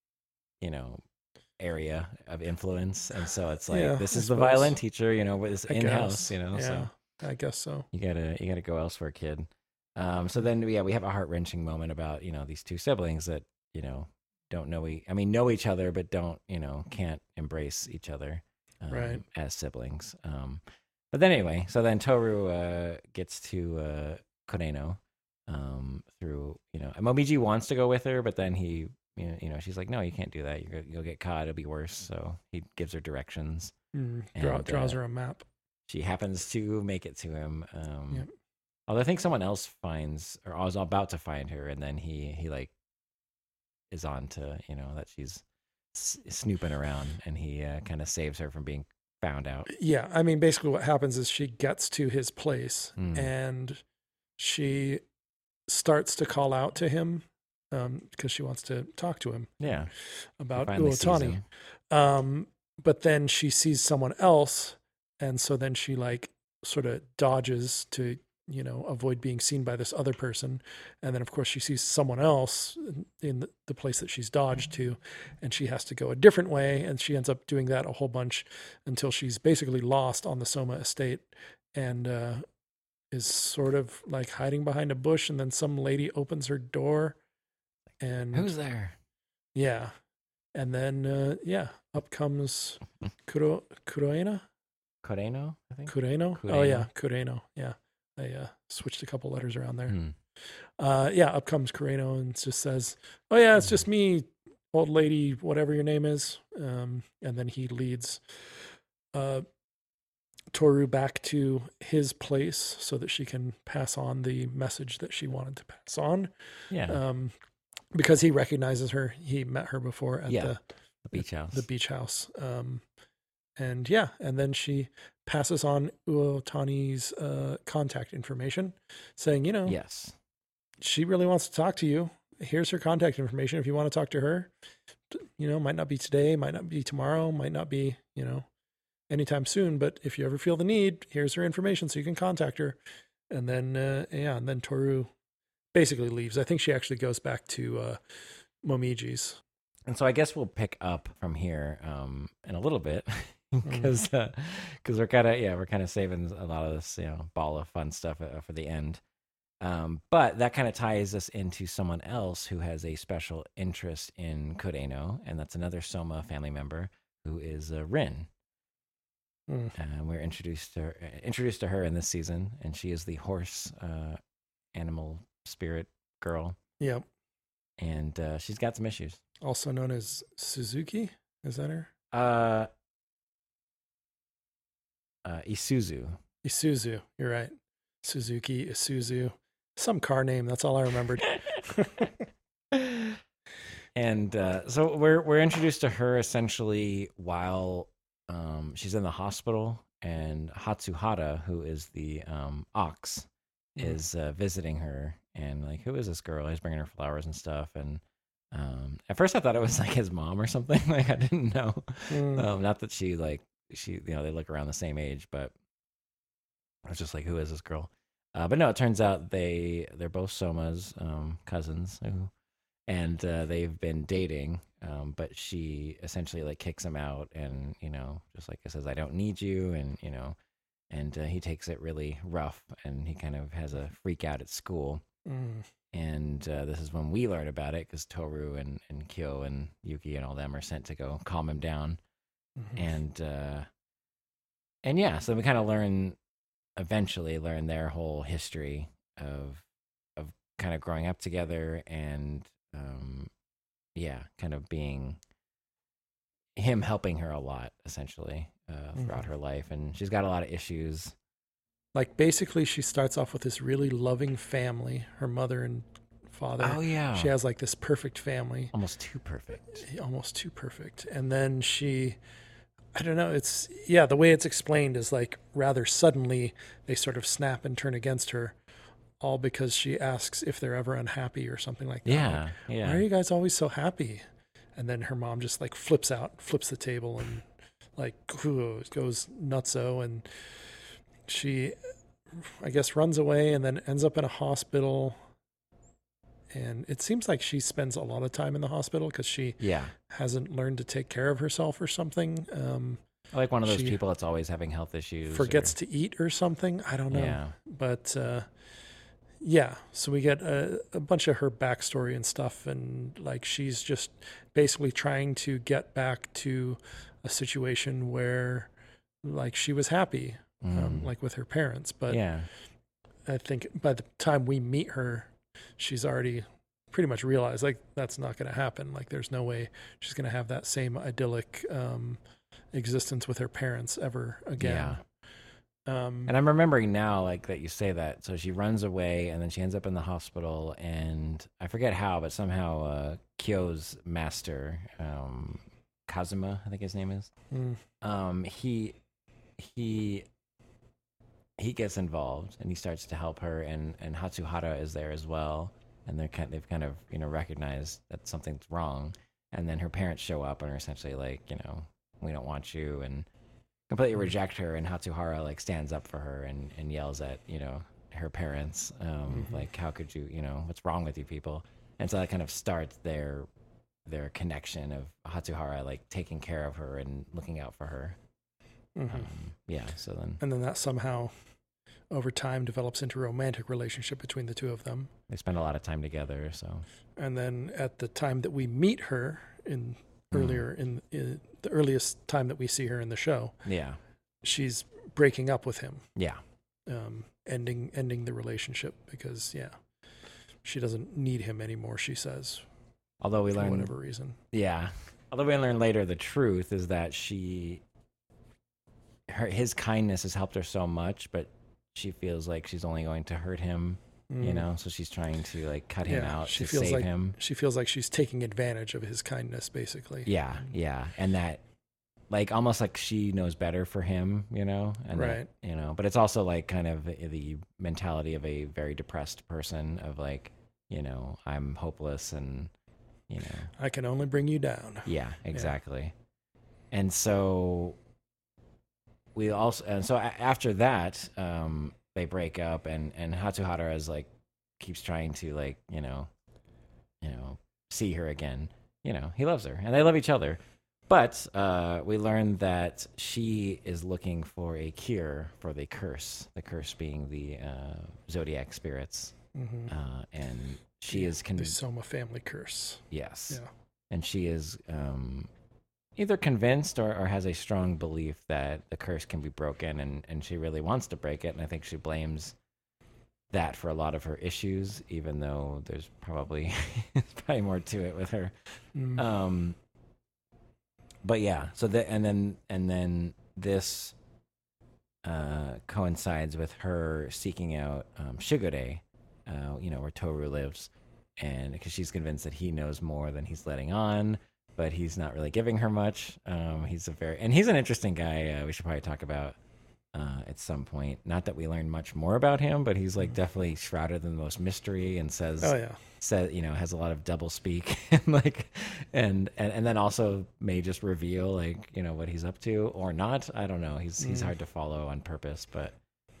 area of influence. And so it's like, this is the violin teacher, is in-house, so I guess so. You gotta go elsewhere, kid. So then, we have a heart-wrenching moment about, these two siblings that, don't know, know each other, but don't, can't embrace each other right. as siblings. But then anyway, so then Toru gets to Kureno through, Momiji wants to go with her, but then he, she's like, no, you can't do that. You'll get caught. It'll be worse. So he gives her directions. Draws her a map. She happens to make it to him. Although I think someone else finds, or I was about to find her, and then he like is on to, that she's snooping around, and he kind of saves her from being found out. Yeah. I mean, basically what happens is she gets to his place and she starts to call out to him because she wants to talk to him. Yeah. About Uotani. But then she sees someone else. And so then she like sort of dodges to, avoid being seen by this other person. And then of course she sees someone else in the place that she's dodged to, and she has to go a different way. And she ends up doing that a whole bunch until she's basically lost on the Soma estate and is sort of like hiding behind a bush. And then some lady opens her door and who's there? Yeah. And then, up comes Kureno, I think. Kureno? Oh, yeah, Kureno. Yeah. I switched a couple letters around there. Up comes Kureno and just says, oh, yeah, it's just me, old lady, whatever your name is. And then he leads Toru back to his place so that she can pass on the message that she wanted to pass on. Yeah. Because he recognizes her. He met her before at the beach house. The beach house. And then she passes on Uotani's contact information, saying, yes, she really wants to talk to you. Here's her contact information if you want to talk to her. Might not be today, might not be tomorrow, might not be, anytime soon. But if you ever feel the need, here's her information so you can contact her. And then, and then Toru basically leaves. I think she actually goes back to Momiji's. And so I guess we'll pick up from here in a little bit because we're kind of saving a lot of this ball of fun stuff for the end. But that kind of ties us into someone else who has a special interest in Kureno, and that's another Soma family member who is Rin. We're introduced to her in this season, and she is the horse animal spirit girl. Yep. And she's got some issues. Also known as Suzuki. Is that her? Isuzu. Isuzu. You're right. Suzuki, Isuzu. Some car name. That's all I remembered. And so we're introduced to her essentially while she's in the hospital, and Hatsuhara, who is the ox, is visiting her, and like, who is this girl? He's bringing her flowers and stuff, and at first I thought it was like his mom or something. Like, I didn't know. Not that she they look around the same age, but I was just like, who is this girl? But no, it turns out they're both Soma's cousins, and they've been dating. But she essentially like kicks him out, and just like it says, I don't need you, and and he takes it really rough, and he kind of has a freak out at school. And this is when we learn about it, because Toru and Kyo and Yuki and all them are sent to go calm him down. And so we kind of eventually learn their whole history of kind of growing up together, and kind of being him helping her a lot essentially throughout her life, and she's got a lot of issues. Like, basically she starts off with this really loving family, her mother and father. Oh yeah, she has like this perfect family, almost too perfect. And then she, I don't know, it's the way it's explained is like rather suddenly they sort of snap and turn against her. all because she asks if they're ever unhappy or something like that. Yeah, like, yeah. Why are you guys always so happy? And then her mom just like flips the table, and like goes nutso. And she, I guess, runs away and then ends up in a hospital. And it seems like she spends a lot of time in the hospital because she hasn't learned to take care of herself or something. Like one of those people that's always having health issues. Forgets to eat or something. I don't know. Yeah. But so we get a bunch of her backstory and stuff. And like she's just basically trying to get back to a situation where like she was happy, like with her parents. But I think by the time we meet her, she's already pretty much realized like that's not going to happen. Like there's no way she's going to have that same idyllic existence with her parents ever again. And I'm remembering now like that you say that. So she runs away and then she ends up in the hospital, and I forget how, but somehow Kyo's master, Kazuma, I think his name is, he gets involved and he starts to help her, and Hatsuhara is there as well, and they've kind of recognized that something's wrong, and then her parents show up and are essentially like, we don't want you, and completely reject her, and Hatsuhara like stands up for her and yells at her parents, like, how could you, what's wrong with you people? And so that kind of starts their connection of Hatsuhara like taking care of her and looking out for her. So then that somehow over time develops into a romantic relationship between the two of them. They spend a lot of time together. So, and then at the time that we meet her in the earliest time that we see her in the show, she's breaking up with him. Ending the relationship because she doesn't need him anymore, she says. Although we for learn whatever reason. Although we learn later the truth is that his kindness has helped her so much, but she feels like she's only going to hurt him, so she's trying to like cut him out to save him. She feels like she's taking advantage of his kindness, basically. And that like almost like she knows better for him, and right. That, but it's also like kind of the mentality of a very depressed person of like, I'm hopeless and, I can only bring you down. Yeah, exactly. And so after that, they break up, and Hatsuhara is like keeps trying to like see her again. He loves her, and they love each other. But we learn that she is looking for a cure for the curse. The curse being the zodiac spirits, and she is the Soma family curse. Yes. Yeah. And she is either convinced or has a strong belief that the curse can be broken, and she really wants to break it. And I think she blames that for a lot of her issues, even though there's probably more to it with her. But yeah, so and then this coincides with her seeking out Shigure, where Toru lives, and because she's convinced that he knows more than he's letting on, but he's not really giving her much. He's an interesting guy. We should probably talk about at some point. Not that we learn much more about him, but he's like definitely shrouded in the most mystery and says, has a lot of double speak and like, and then also may just reveal like, what he's up to or not. I don't know. He's hard to follow on purpose, but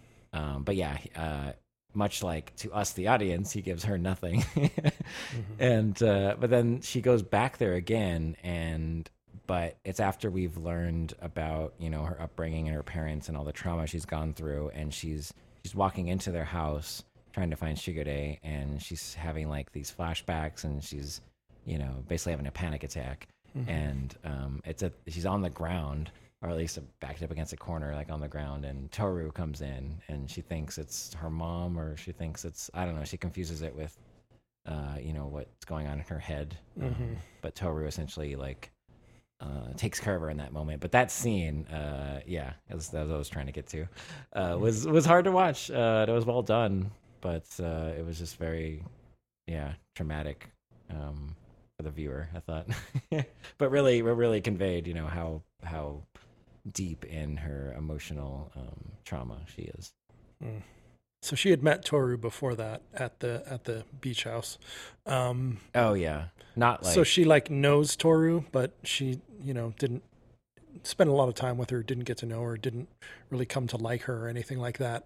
much like to us, the audience, he gives her nothing. And, but then she goes back there again, but it's after we've learned about, her upbringing and her parents and all the trauma she's gone through. And she's walking into their house trying to find Shigure, and she's having like these flashbacks, and she's, basically having a panic attack. And, she's on the ground, or at least backed up against a corner, like on the ground, and Toru comes in, and she thinks it's her mom, or she thinks it's, I don't know, she confuses it with, what's going on in her head. But Toru essentially like takes care of her in that moment. But that scene, that's what I was trying to get to, was hard to watch. It was well done, but it was just very, traumatic for the viewer, I thought. But really conveyed, how deep in her emotional trauma she is. So she had met Toru before that at the beach house. Oh yeah, not like so she like knows Toru, but she didn't spend a lot of time with her, didn't get to know her, didn't really come to like her or anything like that.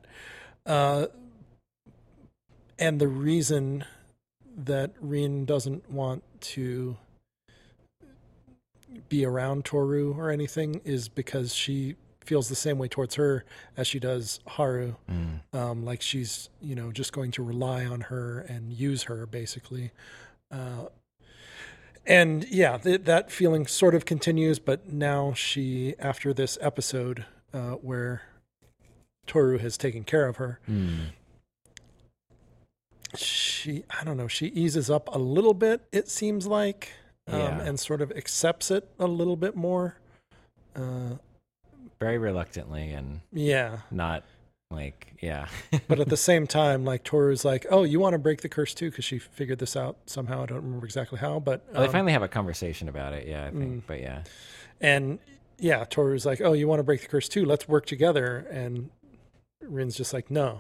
And the reason that Rin doesn't want to be around Toru or anything is because she feels the same way towards her as she does Haru. Like she's, just going to rely on her and use her basically. And yeah, that feeling sort of continues, but now she, after this episode where Toru has taken care of her, she eases up a little bit, it seems like, and sort of accepts it a little bit more. Very reluctantly and not like, But at the same time, like Toru's like, oh, you want to break the curse too? Because she figured this out somehow. I don't remember exactly how, but they finally have a conversation about it. Yeah, I think, but yeah. And yeah, Toru's like, oh, you want to break the curse too? Let's work together. And Rin's just like, no.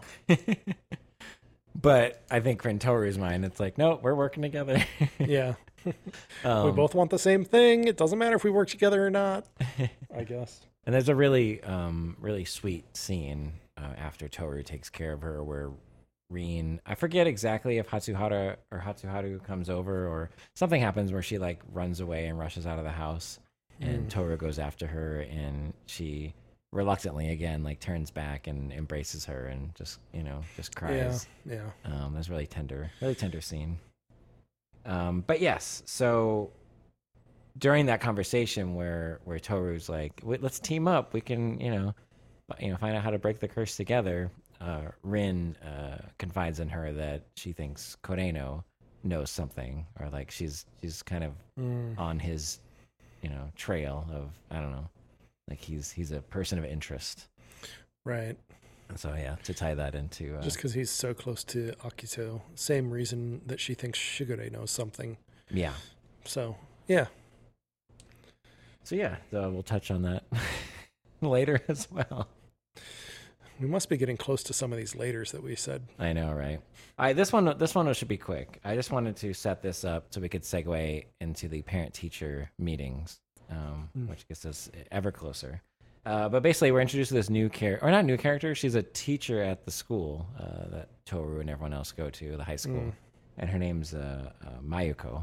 But I think in Toru's mind, it's like, no, we're working together. Yeah. We both want the same thing. It doesn't matter if we work together or not, I guess. And there's a really, really sweet scene after Toru takes care of her where Rin, I forget exactly if Hatsuharu comes over or something happens where she like runs away and rushes out of the house and Toru goes after her and she reluctantly again like turns back and embraces her and just cries. Yeah. That's really tender scene. But yes, so during that conversation where Toru's like, let's team up, we can find out how to break the curse together, Rin confides in her that she thinks Koreno knows something, or like she's kind of on his trail of, I don't know, like he's a person of interest, right? So yeah, to tie that into just because he's so close to Akito, same reason that she thinks Shigure knows something. Yeah. So yeah. So we'll touch on that later as well. We must be getting close to some of these laters that we said. I know, right? All right, this one should be quick. I just wanted to set this up so we could segue into the parent-teacher meetings, which gets us ever closer. But basically, we're introduced to this new character, or not new character. She's a teacher at the school that Toru and everyone else go to, the high school, and her name's Mayuko.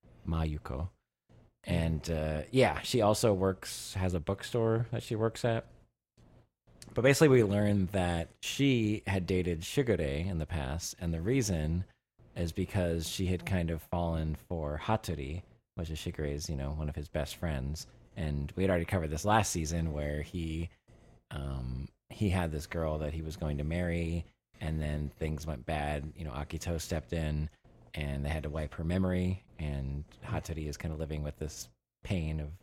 And she also has a bookstore that she works at. But basically, we learned that she had dated Shigure in the past, and the reason is because she had kind of fallen for Hattori, which is Shigure's, one of his best friends. And we had already covered this last season where he had this girl that he was going to marry, and then things went bad. Akito stepped in, and they had to wipe her memory, and Hattori is kind of living with this pain of,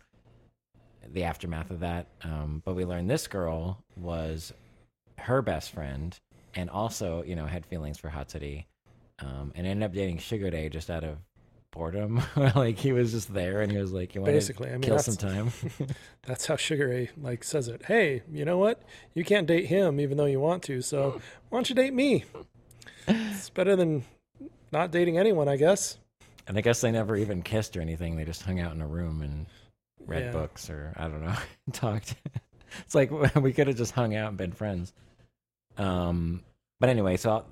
the aftermath of that. But we learned this girl was her best friend and also, had feelings for Hattori, and ended up dating Shigure just out of boredom. Like he was just there and he was like, you want to kill some time? That's how Shigure like says it. Hey, you know what? You can't date him even though you want to. So why don't you date me? It's better than not dating anyone, I guess. And I guess they never even kissed or anything. They just hung out in a room and read books, or I don't know, talked. It's like we could have just hung out and been friends. But anyway, so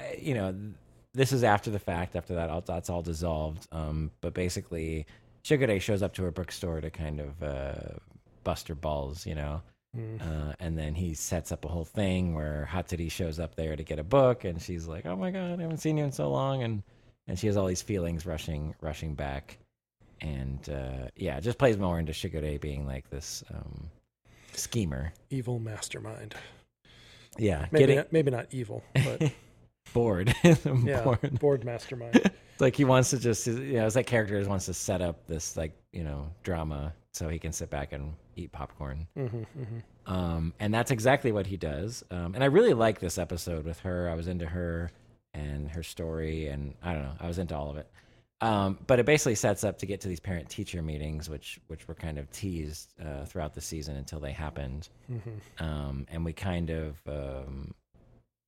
this is after the fact. After that's all dissolved. But basically, Shigure shows up to her bookstore to kind of bust her balls, and then he sets up a whole thing where Hattori shows up there to get a book, and she's like, "Oh my god, I haven't seen you in so long," and she has all these feelings rushing back. And it just plays more into Shigure being like this schemer, evil mastermind. Yeah, maybe not evil, but bored. Bored mastermind. It's like he wants to just, as that character wants to set up this drama so he can sit back and eat popcorn. And that's exactly what he does. And I really like this episode with her. I was into her and her story, and I don't know, I was into all of it. But it basically sets up to get to these parent-teacher meetings, which were kind of teased throughout the season until they happened. And we kind of,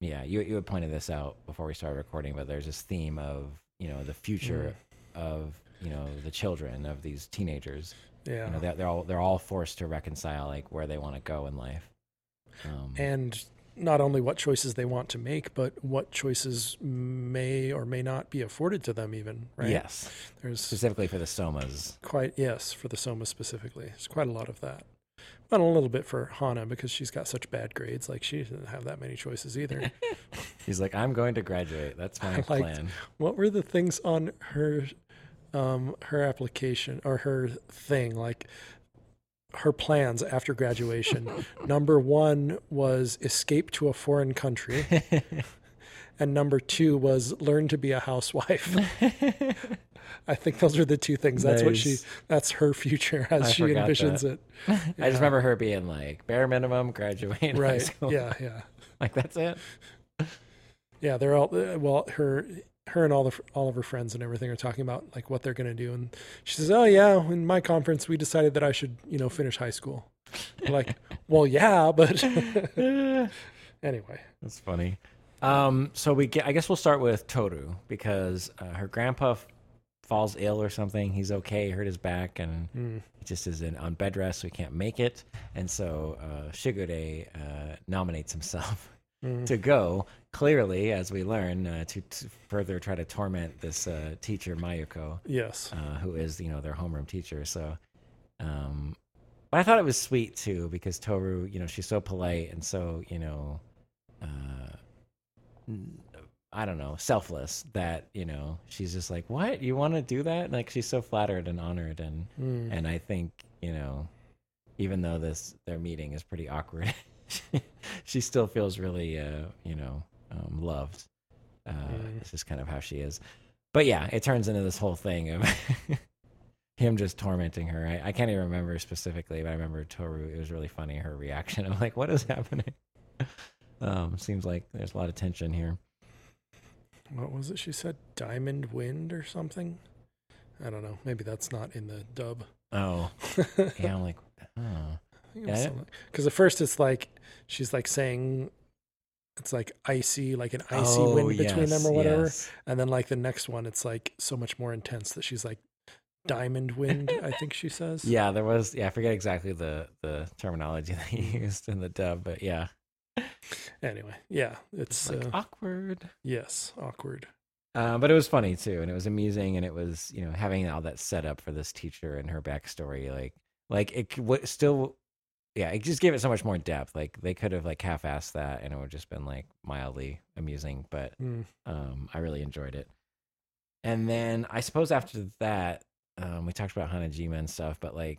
Yeah, you had pointed this out before we started recording, but there's this theme of, the future of, the children of these teenagers. Yeah. They're all forced to reconcile like where they want to go in life. And not only what choices they want to make, but what choices may or may not be afforded to them even, right? Yes. There's specifically for the Somas. For the Somas specifically. There's quite a lot of that. But a little bit for Hana because she's got such bad grades. Like she doesn't have that many choices either. He's like, I'm going to graduate. That's my plan. What were the things on her application or her thing? Like her plans after graduation. Number 1 was escape to a foreign country. And number 2 was learn to be a housewife. I think those are the 2 things. That's her future as she envisions it. Yeah. I just remember her being like bare minimum, graduate right. high school. Yeah. Like that's it. Yeah, they're all her and all of her friends and everything are talking about like what they're going to do, and she says, "Oh yeah, in my conference we decided that I should, finish high school." I'm like, well, yeah, but anyway, that's funny. So I guess we'll start with Toru because her grandpa falls ill or something. He's okay, hurt his back, and he just is on bed rest, so he can't make it. And so Shigure nominates himself to go, clearly, as we learn, to further try to torment this teacher, Mayuko. Yes. Who is, their homeroom teacher. So, but I thought it was sweet, too, because Toru, she's so polite and so, I don't know, selfless that, she's just like, what? You want to do that? Like, she's so flattered and honored. And I think, even though their meeting is pretty awkward, she still feels really, loved. It's just kind of how she is. But yeah, it turns into this whole thing of him just tormenting her. I can't even remember specifically, but I remember Toru. It was really funny, her reaction. I'm like, what is happening? Seems like there's a lot of tension here. What was it she said? Diamond wind or something? I don't know. Maybe that's not in the dub. Oh. Yeah, I'm like, oh. Because at first it's like, she's like saying it's like icy, like an icy wind between them or whatever. Yes. And then like the next one, it's like so much more intense that she's like diamond wind, I think she says. Yeah, there was, I forget exactly the terminology they used in the dub, but yeah. Anyway, yeah, it's like awkward. Yes, awkward. But it was funny too, and it was amusing, and it was having all that set up for this teacher and her backstory, like it still, it just gave it so much more depth. Like they could have like half-assed that, and it would just been like mildly amusing. But I really enjoyed it. And then I suppose after that, we talked about Hanajima and stuff, but like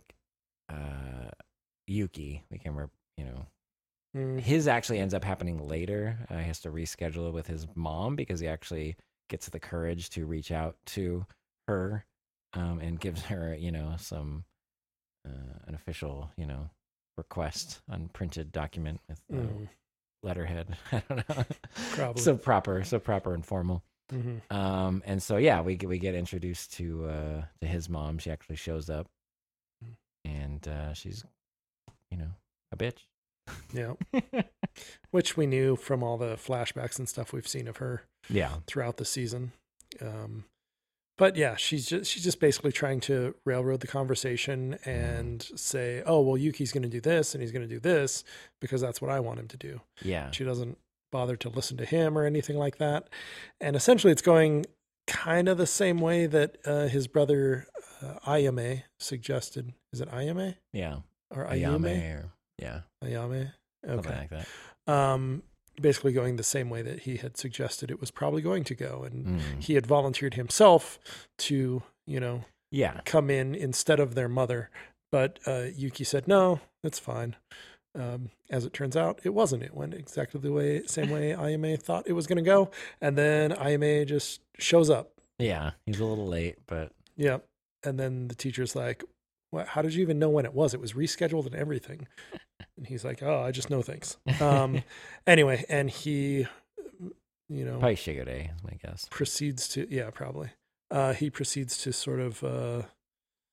Yuki, we can his actually ends up happening later. He has to reschedule it with his mom because he actually gets the courage to reach out to her and gives her, some an official, request on printed document with letterhead. I don't know. Probably. So proper and formal. Mm-hmm. And so we get introduced to his mom. She actually shows up, and she's, a bitch. Yeah. Which we knew from all the flashbacks and stuff we've seen of her throughout the season. But yeah, she's just basically trying to railroad the conversation and say, oh, well, Yuki's going to do this and he's going to do this because that's what I want him to do. Yeah. She doesn't bother to listen to him or anything like that. And essentially it's going kind of the same way that his brother Ayame suggested. Is it Ayame? Yeah. Or Ayame? Yeah. Ayame? Okay. Something like that. Basically going the same way that he had suggested it was probably going to go. And he had volunteered himself to, come in instead of their mother. But Yuki said, no, it's fine. As it turns out, it wasn't. It went exactly the same way Ayame thought it was going to go. And then Ayame just shows up. Yeah, he's a little late, but... Yeah. And then the teacher's like, what, how did you even know when it was? It was rescheduled and everything. And he's like, oh, I just know things. Anyway, and he, probably Shigure, I guess. Proceeds to, probably. He proceeds to sort of,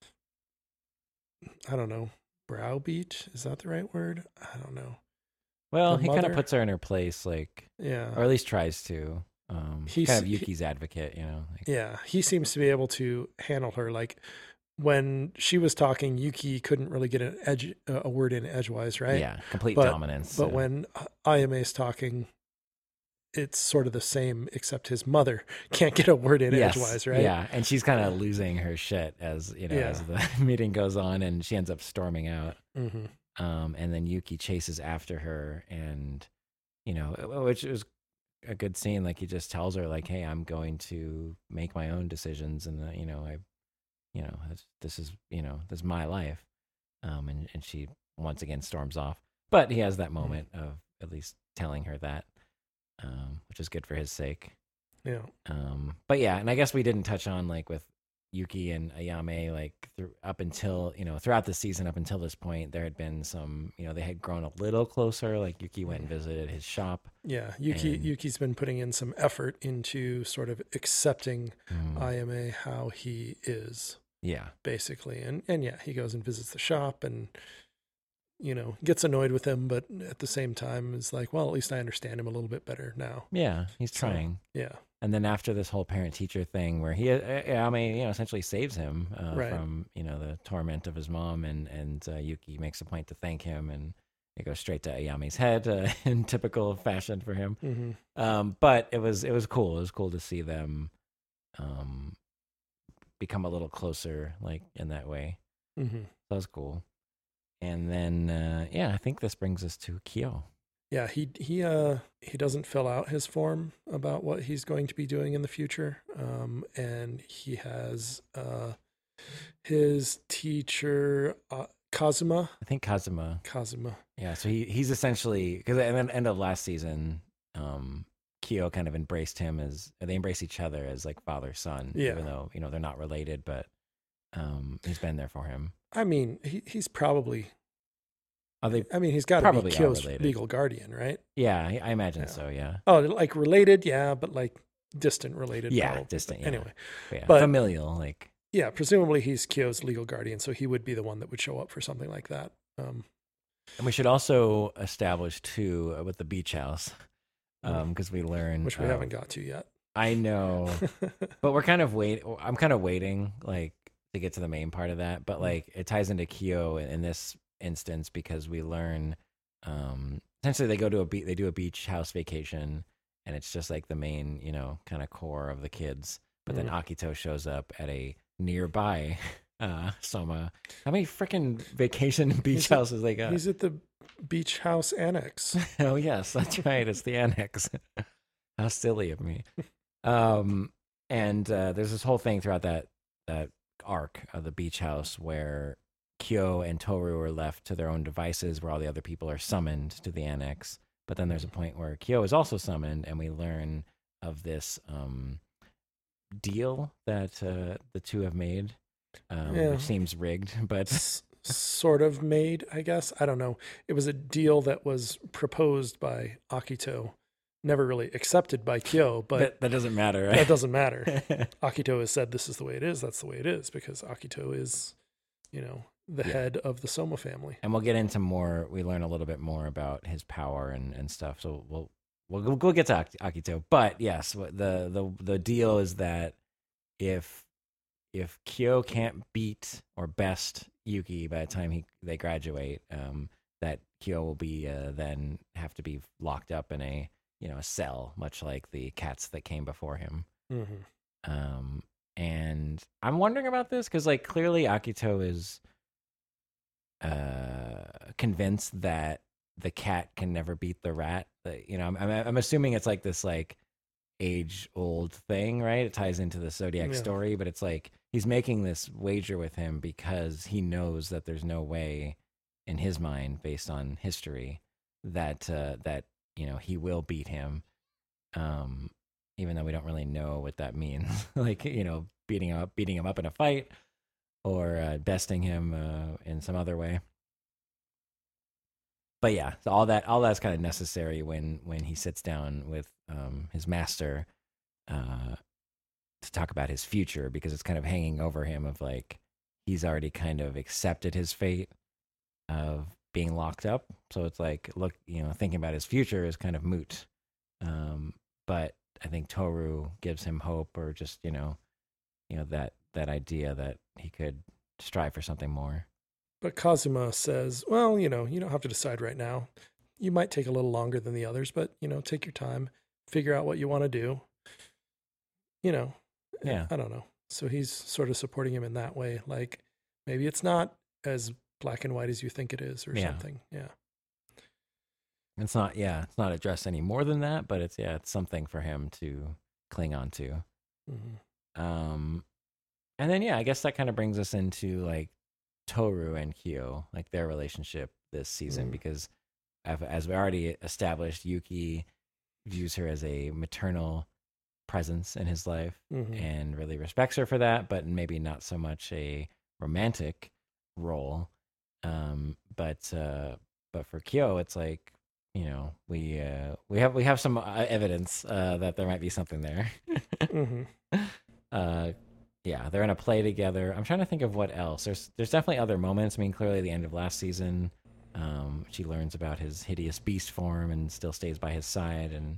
I don't know, browbeat? Is that the right word? I don't know. Well, he kind of puts her in her place, like, yeah, or at least tries to. He's kind of Yuki's advocate, Like, yeah, he seems to be able to handle her. Like when she was talking, Yuki couldn't really get a word in edgewise, right? Yeah, complete dominance. But when Ayame's talking, it's sort of the same, except his mother can't get a word in edgewise, right? Yeah, and she's kind of losing her shit as as the meeting goes on, and she ends up storming out. Mm-hmm. And then Yuki chases after her, and which is a good scene. Like he just tells her, like, "Hey, I'm going to make my own decisions, and this is my life." And she once again storms off, but he has that moment of at least telling her that. Which is good for his sake. Yeah. But yeah, and I guess we didn't touch on like with Yuki and Ayame, like up until throughout the season up until this point, there had been some, they had grown a little closer. Like Yuki went and visited his shop. Yeah, Yuki's been putting in some effort into sort of accepting Ayame how he is. Yeah, basically, and yeah, he goes and visits the shop and gets annoyed with him, but at the same time is like, well, at least I understand him a little bit better now. Yeah, he's trying. Yeah. And then after this whole parent-teacher thing where he, essentially saves him from, the torment of his mom, and Yuki makes a point to thank him, and it goes straight to Ayame's head in typical fashion for him. Mm-hmm. But it was cool. It was cool to see them become a little closer, like in that way. Mm-hmm. That was cool. And then, I think this brings us to Kyo. Yeah, he doesn't fill out his form about what he's going to be doing in the future, and he has his teacher Kazuma. I think Kazuma. Yeah, so he's essentially, because at the end of last season, Kyo kind of embraced him they embrace each other as like father son, even though they're not related, but he's been there for him. I mean, he's probably. He's got to be Kyo's legal guardian, right? Yeah, I imagine so. Yeah. Oh, like related, yeah, but like distant related. Yeah, probably. Distant. Yeah. Anyway, but familial, like. Yeah, presumably he's Kyo's legal guardian, so he would be the one that would show up for something like that. And we should also establish too with the beach house, because we learn, which we haven't got to yet. I know, but we're kind of I'm kind of waiting, like, to get to the main part of that, but like it ties into Kyo in this instance because we learn essentially they do a beach house vacation, and it's just like the main kind of core of the kids, but then Akito shows up at a nearby Soma. How many freaking vacation beach houses they got? He's at the beach house annex. Oh yes, that's right, it's the annex. How silly of me. And there's this whole thing throughout that arc of the beach house where Kyo and Toru are left to their own devices, where all the other people are summoned to the annex. But then there's a point where Kyo is also summoned, and we learn of this deal that the two have made, which seems rigged, but sort of made, I guess. I don't know. It was a deal that was proposed by Akito, never really accepted by Kyo, but that doesn't matter, right? That doesn't matter. Akito has said this is the way it is. That's the way it is, because Akito is, the head of the Soma family. And we'll get into more. We learn a little bit more about his power and stuff. So we'll get to Akito. But yes, the deal is that if Kyo can't beat or best Yuki by the time they graduate, that Kyo will be then have to be locked up in a cell, much like the cats that came before him. Mm-hmm. And I'm wondering about this because, like, clearly Akito is convinced that the cat can never beat the rat. I'm assuming it's like this like age-old thing, right? It ties into the Zodiac story, but it's like he's making this wager with him because he knows that there's no way in his mind, based on history, that he will beat him, even though we don't really know what that means. Like, beating him up in a fight, or besting him in some other way. But yeah, so all that's kind of necessary when he sits down with his master to talk about his future, because it's kind of hanging over him of like he's already kind of accepted his fate of being locked up. So it's like, look, thinking about his future is kind of moot. But I think Toru gives him hope, or just, that idea that he could strive for something more. But Kazuma says, well, you don't have to decide right now. You might take a little longer than the others, but, take your time, figure out what you want to do. Yeah. I don't know. So he's sort of supporting him in that way. Like, maybe it's not as black and white as you think it is, or something. Yeah. It's not addressed any more than that, but it's something for him to cling on to. Mm-hmm. And then, I guess that kind of brings us into like Toru and Kyo, like their relationship this season, because as we already established, Yuki views her as a maternal presence in his life and really respects her for that, but maybe not so much a romantic role. But for Kyo, it's like, we have some evidence that there might be something there. They're in a play together. I'm trying to think of what else. There's definitely other moments. I mean, clearly the end of last season, she learns about his hideous beast form and still stays by his side, and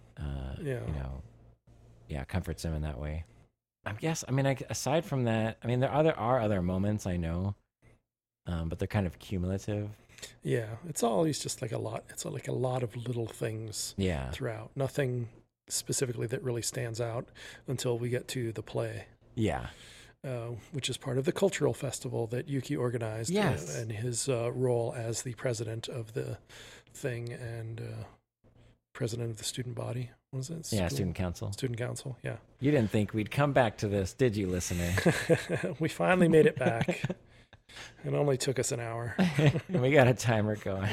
comforts him in that way. Aside from that, there are other moments, I know, but they're kind of cumulative. Yeah, it's always just like a lot. It's like a lot of little things throughout. Nothing specifically that really stands out until we get to the play. Yeah. Which is part of the cultural festival that Yuki organized, and his role as the president of the thing and president of the student body. What was it? Student council. Student council, yeah. You didn't think we'd come back to this, did you, listener? We finally made it back. It only took us an hour. We got a timer going.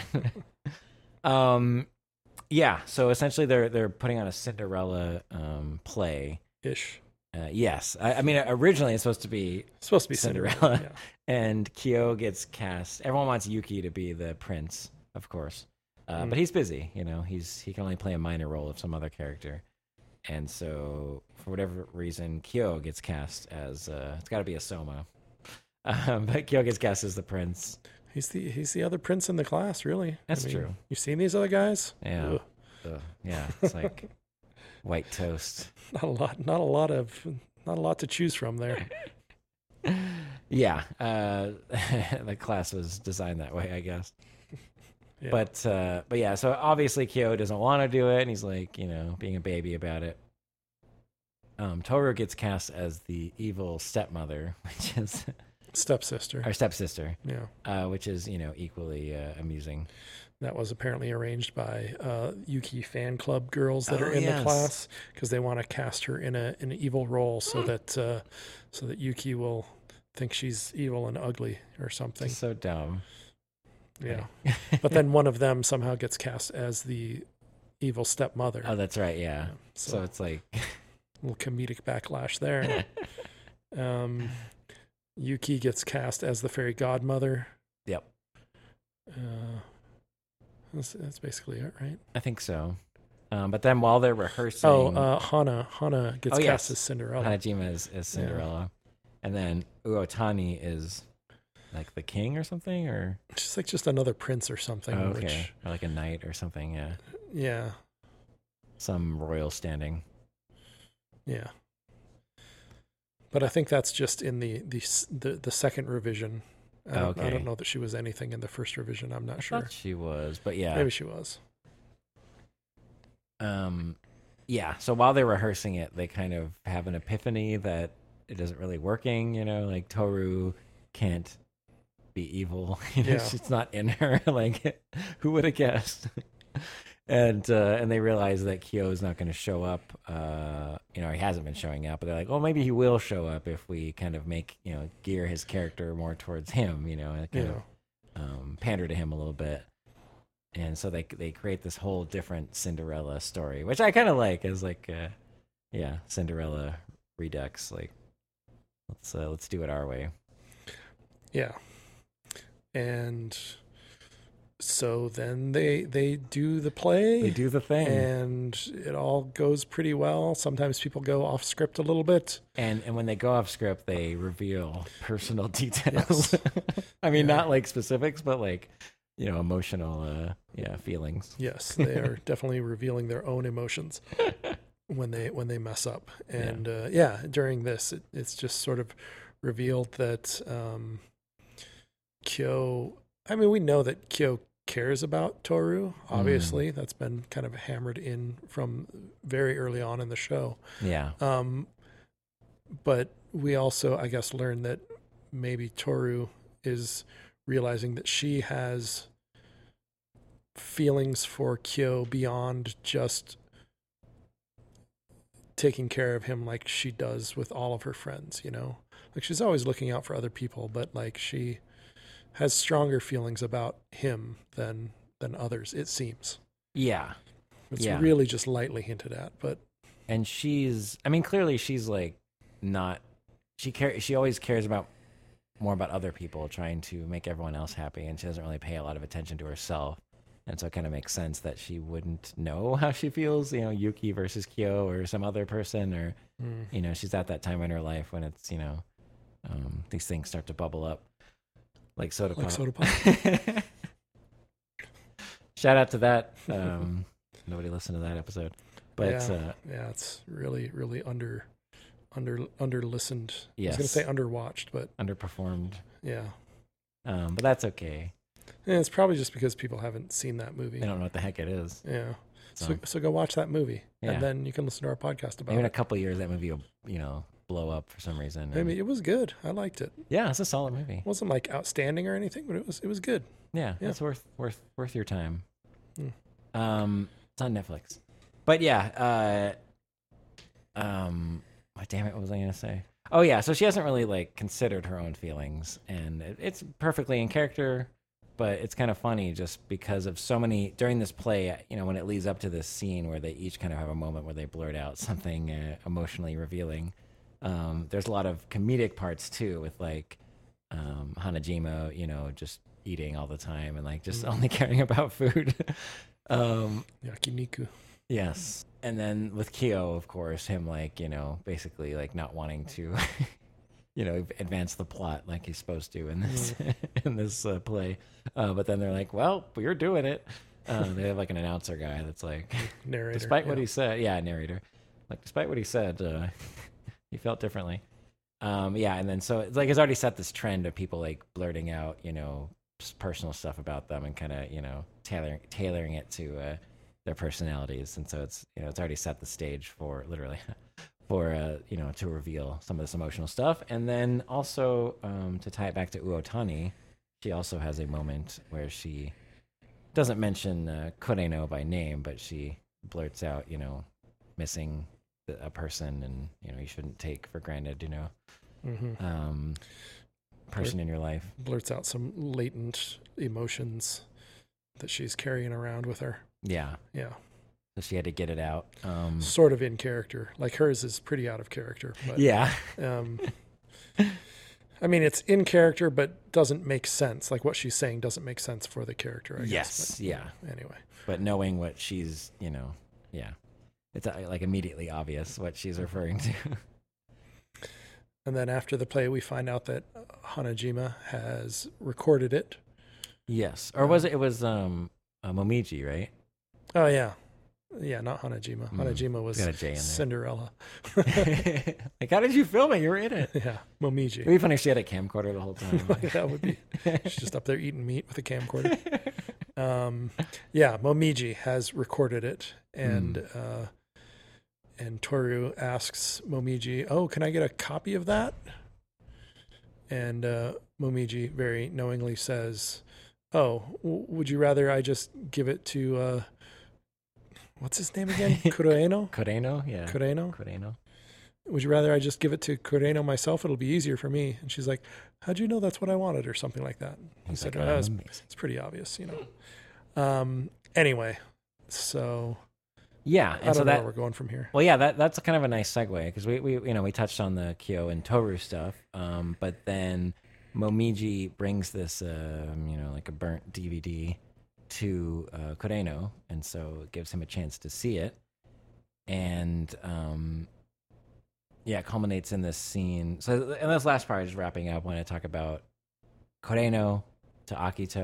So essentially they're putting on a Cinderella play. Ish. Yes. Originally it's supposed to be Cinderella. Yeah. And Kyo gets cast. Everyone wants Yuki to be the prince, of course. But he's busy, he can only play a minor role of some other character. And so for whatever reason, Kyo gets cast as, it's got to be a Soma. But Kyo gets cast as the prince. He's the other prince in the class, really. That's true. You've seen these other guys? Yeah. Yeah. It's like white toast. Not a lot to choose from there. Yeah. The class was designed that way, I guess. Yeah. But yeah, so obviously Kyo doesn't want to do it, and he's like, being a baby about it. Toru gets cast as the evil stepmother, which is stepsister. Our stepsister. Yeah. Which is, equally amusing. That was apparently arranged by Yuki fan club girls that are in the class, because they want to cast her in an evil role so that Yuki will think she's evil and ugly or something. Just so dumb. Yeah. But then one of them somehow gets cast as the evil stepmother. Oh, that's right. Yeah. So it's like a little comedic backlash there. Yuki gets cast as the fairy godmother. Yep. That's basically it, right? I think so. But then while they're rehearsing... Hana gets cast as Cinderella. Hanajima is Cinderella. Yeah. And then Uotani is like the king or something, or she's like just another prince or something. Oh, okay. Or like a knight or something. Yeah. Yeah. Some royal standing. Yeah. But I think that's just in the second revision. I don't know that she was anything in the first revision. I'm not sure. I thought she was, but yeah. Maybe she was. Yeah. So while they're rehearsing it, they kind of have an epiphany that it isn't really working. Like Toru can't be evil. It's not in her. Like, who would have guessed? And they realize that Kyo is not going to show up. He hasn't been showing up, but they're like, oh, maybe he will show up if we kind of make, gear his character more towards him, and kind of pander to him a little bit. And so they create this whole different Cinderella story, which I kind of like as like, Cinderella redux. Like, let's do it our way. Yeah. And so then they do the play. They do the thing. And it all goes pretty well. Sometimes people go off script a little bit. And when they go off script, they reveal personal details. Yes. Not like specifics, but like emotional feelings. Yes, they are definitely revealing their own emotions when they mess up. And during this, it's just sort of revealed that Kyo. I mean, we know that Kyo cares about Toru. Obviously, that's been kind of hammered in from very early on in the show. Yeah. But we also, I guess, learned that maybe Toru is realizing that she has feelings for Kyo beyond just taking care of him like she does with all of her friends, Like she's always looking out for other people, but like she has stronger feelings about him than others, it seems. Yeah. It's really just lightly hinted at, but and clearly she's like not she always cares more about other people, trying to make everyone else happy, and she doesn't really pay a lot of attention to herself. And so it kind of makes sense that she wouldn't know how she feels, Yuki versus Kyo or some other person, or she's at that time in her life when it's these things start to bubble up. Like soda pop. Shout out to that. Nobody listened to that episode, but it's really, really under listened. Yes. I was going to say underwatched, but underperformed. Yeah. But that's okay. And it's probably just because people haven't seen that movie. They don't know what the heck it is. Yeah. So go watch that movie, and then you can listen to our podcast about it. Maybe in a couple of years that movie will, blow up for some reason. I mean, it was good. I liked it. Yeah, it's a solid movie. It wasn't like outstanding or anything, but it was good. Yeah, it's worth your time. It's on Netflix. But yeah, damn it, what was I gonna say? Oh yeah, so she hasn't really like considered her own feelings, and it's perfectly in character. But it's kind of funny just because of so many during this play, when it leads up to this scene where they each kind of have a moment where they blurt out something emotionally revealing. There's a lot of comedic parts too, with like Hanajima, just eating all the time and like just only caring about food. Yakiniku. Yes. And then with Kyo, of course, him like, basically like not wanting to advance the plot like he's supposed to in this in this play. But then they're like, well, you're doing it. They have like an announcer guy that's like, narrator. Despite what he said, narrator. Like, despite what he said, he felt differently. And then so it's like it's already set this trend of people like blurting out, personal stuff about them and kind of, tailoring it to their personalities. And so it's, it's already set the stage for literally to reveal some of this emotional stuff. And then also to tie it back to Uotani, she also has a moment where she doesn't mention Koreno by name, but she blurts out, missing a person, and you shouldn't take for granted, person in your life. Blurts out some latent emotions that she's carrying around with her. Yeah. So she had to get it out. Sort of in character. Like hers is pretty out of character. But, yeah. I mean, it's in character, but doesn't make sense. Like what she's saying doesn't make sense for the character, I guess. But, yeah. Anyway. But knowing what she's, it's like immediately obvious what she's referring to. And then after the play, we find out that Hanajima has recorded it. Yes. Or was it? It was Momiji, right? Oh, yeah. Yeah, not Hanajima. Hanajima was Cinderella. Like, how did you film it? You were in it. Yeah, Momiji. It'd be funny if she had a camcorder the whole time. That would be. She's just up there eating meat with a camcorder. Momiji has recorded it, and Toru asks Momiji, "Oh, can I get a copy of that?" And Momiji very knowingly says, "Oh, would you rather I just give it to?" What's his name again? Kureno? Kureno, yeah. Kureno. Would you rather I just give it to Kureno myself? It'll be easier for me. And she's like, how'd you know that's what I wanted? Or something like that. He said, it's pretty obvious, Anyway, so... Yeah. And I don't know where we're going from here. Well, yeah, that's kind of a nice segue because we touched on the Kyo and Toru stuff. But then Momiji brings this, like a burnt DVD to Kureno, and so it gives him a chance to see it, and it culminates in this scene. So in this last part, just wrapping up, when I talk about Kureno to Akito,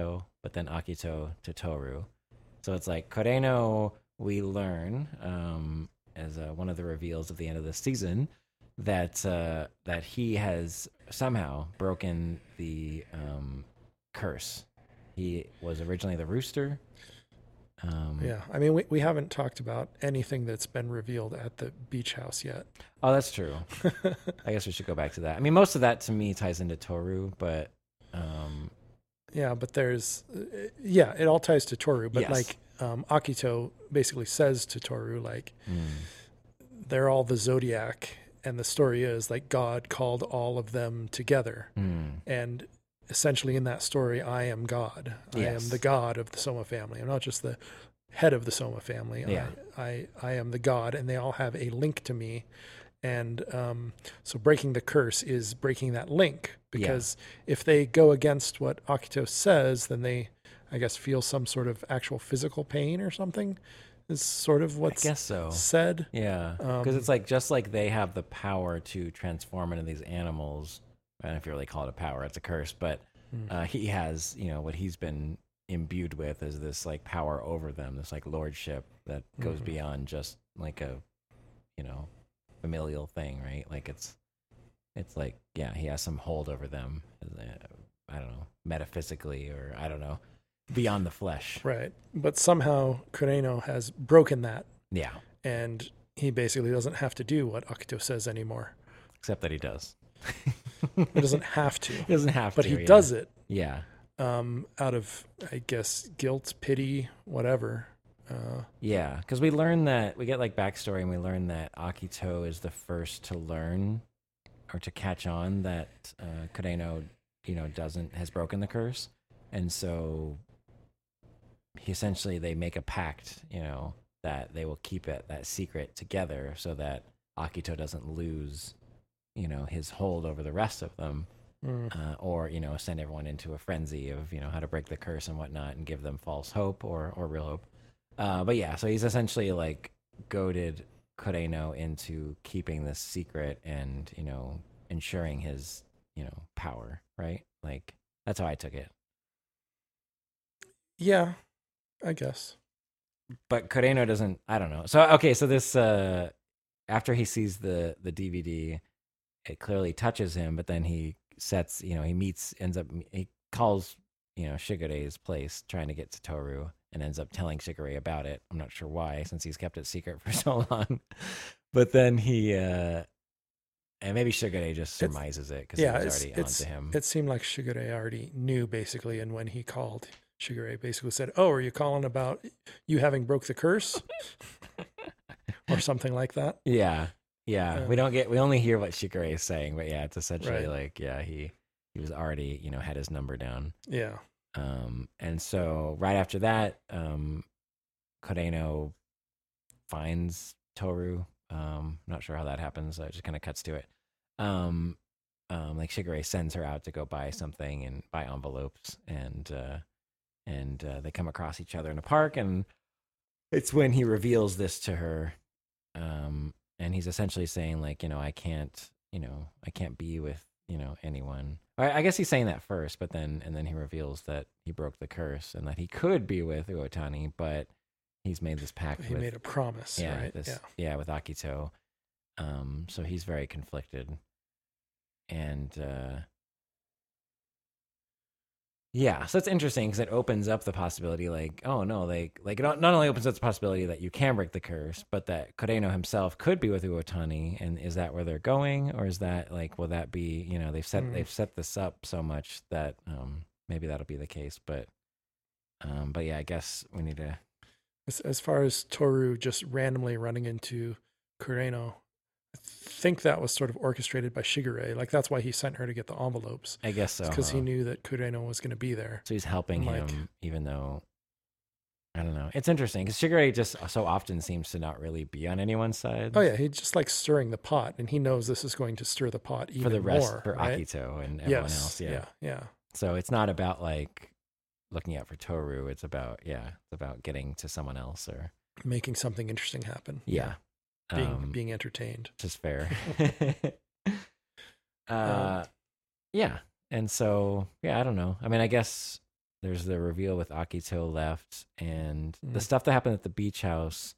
but then Akito to Toru. So it's like Kureno, we learn as one of the reveals at the end of the season that he has somehow broken the curse. He was originally the rooster. Yeah, I mean, we haven't talked about anything that's been revealed at the beach house yet. Oh, that's true. I guess we should go back to that. I mean, most of that to me ties into Toru, but yeah, but there's it all ties to Toru. But yes. like Akito basically says to Toru, like they're all the Zodiac, and the story is like God called all of them together, and essentially in that story, I am God. Yes. I am the God of the Soma family. I'm not just the head of the Soma family. Yeah. I am the God, and they all have a link to me. And so breaking the curse is breaking that link, because if they go against what Akito says, then they, I guess, feel some sort of actual physical pain or something is sort of what's said. Yeah, because it's like, just like they have the power to transform into these animals. I don't know if you really call it a power, it's a curse, but he has, what he's been imbued with is this like power over them, this like lordship that goes beyond just like a, familial thing, right? Like it's like, he has some hold over them, I don't know, metaphysically, or I don't know, beyond the flesh. Right. But somehow Kureno has broken that. Yeah. And he basically doesn't have to do what Akito says anymore. Except that he does. He doesn't have to. He doesn't have but to. But he does it. Yeah. Out of, I guess, guilt, pity, whatever. Yeah, because we learn that, we get like backstory, and we learn that Akito is the first to learn or to catch on that Kureno, has broken the curse. And so they make a pact, that they will keep that secret together so that Akito doesn't lose his hold over the rest of them, or send everyone into a frenzy of how to break the curse and whatnot, and give them false hope or real hope. But yeah, so he's essentially like goaded Kureno into keeping this secret and ensuring his power, right? Like that's how I took it. Yeah, I guess. But Kureno doesn't. I don't know. So okay, so this after he sees the DVD. It clearly touches him, but then he calls, Shigure's place, trying to get to Toru, and ends up telling Shigure about it. I'm not sure why, since he's kept it secret for so long. But then he, and maybe Shigure just surmises it because he was already onto him. It seemed like Shigure already knew, basically, and when he called, Shigure basically said, "Oh, are you calling about you having broke the curse?" or something like that. Yeah. Yeah, we only hear what Shigure is saying, but it's essentially like, he was already, had his number down. Yeah. And so right after that, Kureno finds Toru. Not sure how that happens. It just kind of cuts to it. Like Shigure sends her out to go buy something and buy envelopes, and they come across each other in a park, and it's when he reveals this to her. And he's essentially saying like, I can't be with, anyone. I guess he's saying that first, but then he reveals that he broke the curse and that he could be with Uotani, but he's made this pact. He made a promise, right? With Akito. So he's very conflicted. And, so it's interesting because it opens up the possibility, like, oh no, like it not only opens up the possibility that you can break the curse, but that Kureno himself could be with Uotani, and is that where they're going, or is that like, will that be, they've set this up so much that maybe that'll be the case, but yeah, I guess we need to. As far as Toru just randomly running into Kureno, I think that was sort of orchestrated by Shigure. Like that's why he sent her to get the envelopes. I guess so. Because he knew that Kureno was going to be there. So he's helping him, even though, I don't know. It's interesting because Shigure just so often seems to not really be on anyone's side. Oh yeah, he just likes stirring the pot, and he knows this is going to stir the pot even more. For the rest, more, for right? Akito and everyone else. Yeah. So it's not about like looking out for Toru. It's about getting to someone else or making something interesting happen. Yeah. Being entertained. Which is fair. And so, I don't know. I mean, I guess there's the reveal with Akito left, and the stuff that happened at the beach house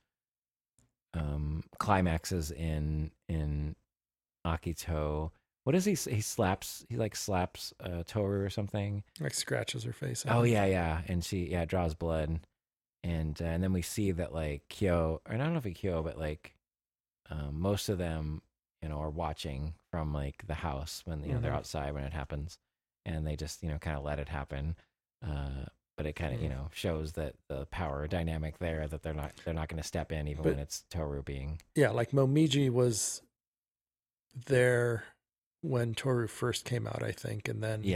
climaxes in Akito. What does he slaps Toru or something, like scratches her face. Oh yeah, and she draws blood, and then we see that like Kyo, or I don't know if it's Kyo, but like most of them are watching from like the house when they're outside when it happens, and they just kind of let it happen. But it kind of shows that the power dynamic there, that they're not going to step in even when it's Toru being like Momiji was there when Toru first came out, I think, and then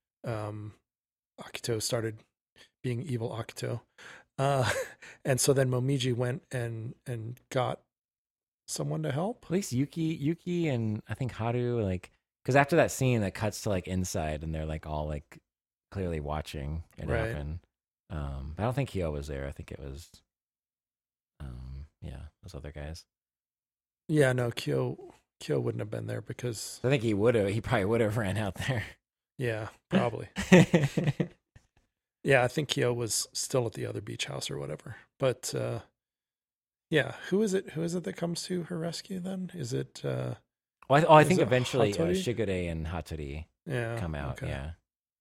Akito started being evil Akito, and so then Momiji went and got someone to help. At least Yuki and I think Haru, like, because after that scene that cuts to like inside and they're like all like clearly watching it happen. But I don't think Kyo was there. I think it was those other guys. Yeah, no, Kyo wouldn't have been there because I think he probably would have ran out there. Yeah, probably. Yeah, I think Kyo was still at the other beach house or whatever. But yeah, who is it that comes to her rescue then? Is it I think eventually Shigure and Hattori come out, okay. Yeah.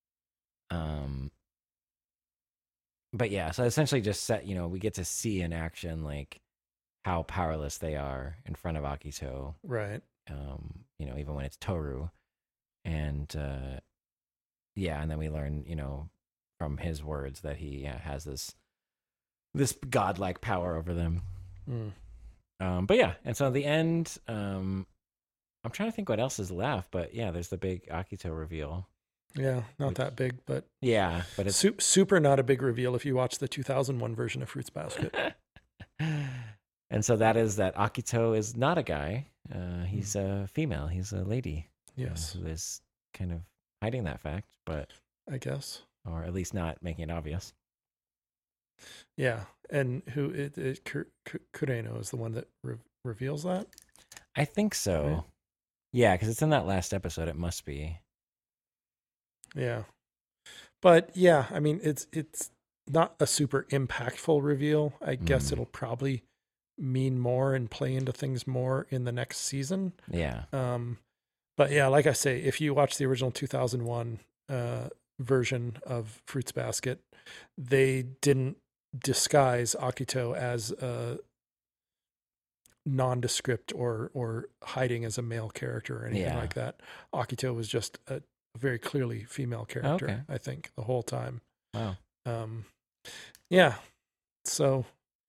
But yeah, so essentially just we get to see in action like how powerless they are in front of Akito. Right. Even when it's Toru. And and then we learn, from his words that he has this godlike power over them. But yeah, and so at the end, I'm trying to think what else is left, but yeah, there's the big Akito reveal. Yeah, not that big, but yeah, but it's super not a big reveal if you watch the 2001 version of Fruits Basket. And so that is that Akito is not a guy. He's a female. He's a lady. Yes. Who is kind of hiding that fact, but I guess, or at least not making it obvious. Yeah, and Kureno is the one that reveals that? I think so. Right? Yeah, because it's in that last episode. It must be. Yeah, but yeah, I mean, it's not a super impactful reveal. I guess it'll probably mean more and play into things more in the next season. Yeah. But yeah, like I say, if you watch the original 2001 version of Fruits Basket, they didn't disguise Akito as a nondescript or hiding as a male character or anything like that. Akito was just a very clearly female character, I think, the whole time. Wow. Yeah. So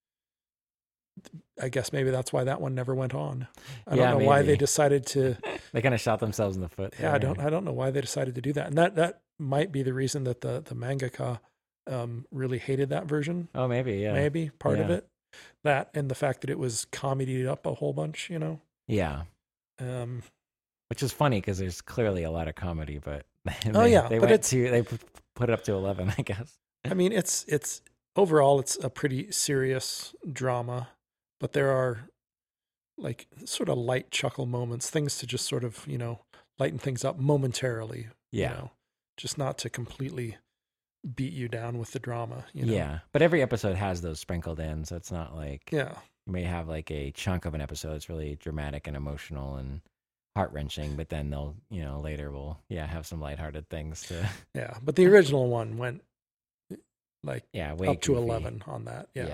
I guess maybe that's why that one never went on. I don't know why they decided to. They kind of shot themselves in the foot. Yeah, I don't know why they decided to do that, and that might be the reason that the mangaka really hated that version. Oh, maybe part of it. That and the fact that it was comedied up a whole bunch, Yeah. Which is funny because there's clearly a lot of comedy, but they put it up to 11, I guess. I mean, it's overall it's a pretty serious drama, but there are like sort of light chuckle moments, things to just sort of, lighten things up momentarily. Yeah. Just not to completely beat you down with the drama. Yeah. But every episode has those sprinkled in. So it's not like you may have like a chunk of an episode. It's really dramatic and emotional and heart wrenching, but then they'll, later we'll have some lighthearted things to. Yeah. But the original one went like way up to goofy. 11 on that. Yeah.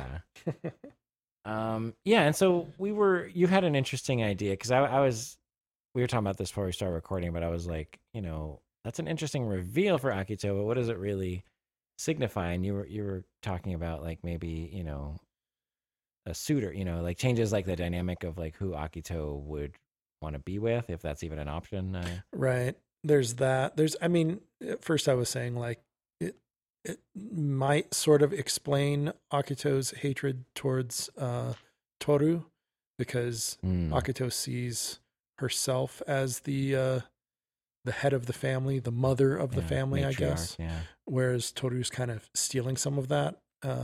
And so you had an interesting idea because we were talking about this before we started recording, but I was like, that's an interesting reveal for Akito, but what does it really signify? And you were talking about like maybe, a suitor, like changes like the dynamic of like who Akito would want to be with, if that's even an option. Right. There's that. At first I was saying like, it might sort of explain Akito's hatred towards Toru, because Akito sees herself as the head of the family, the mother of the family, I guess. Yeah. Whereas Toru's kind of stealing some of that.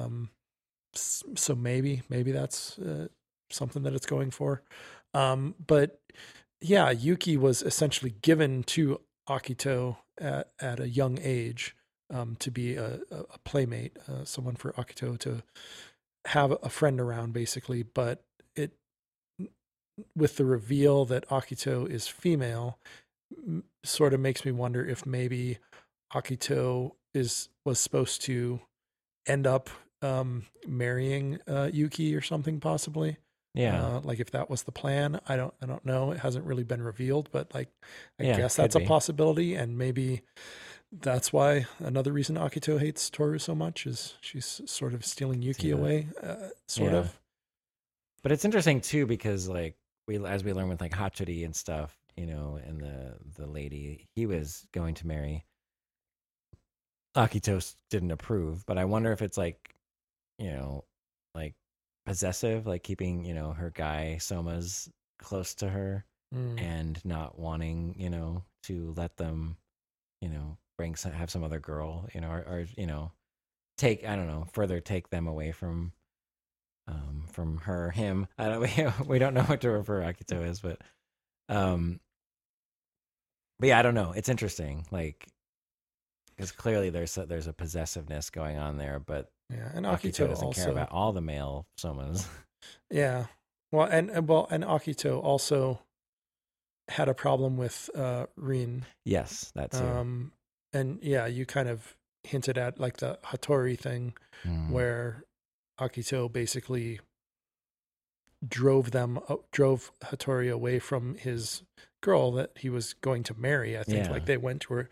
So maybe that's something that it's going for. But yeah, Yuki was essentially given to Akito at a young age. to be a playmate, someone for Akito to have a friend around, basically. But it, with the reveal that Akito is female, sort of makes me wonder if maybe Akito was supposed to end up marrying Yuki or something, possibly. Yeah. Like if that was the plan, I don't know. It hasn't really been revealed, but like I guess that's a possibility, and maybe that's why another reason Akito hates Toru so much is she's sort of stealing Yuki away, sort of. But it's interesting too because like as we learn with like Hatori and stuff, you know, and the lady he was going to marry, Akito didn't approve. But I wonder if it's like, you know, like possessive, like keeping, you know, her guy Somas close to her and not wanting, you know, to let them, you know, have some other girl, you know, or you know, further take them away from him. I don't we don't know what to refer Akito is, but yeah, I don't know. It's interesting, like because clearly there's a possessiveness going on there, but yeah, and Akito doesn't care about all the male Somas. Yeah, well, and Akito also had a problem with Rin. Yes, that too. And yeah, you kind of hinted at like the Hattori thing, where Akito basically drove Hattori away from his girl that he was going to marry. I think like they went to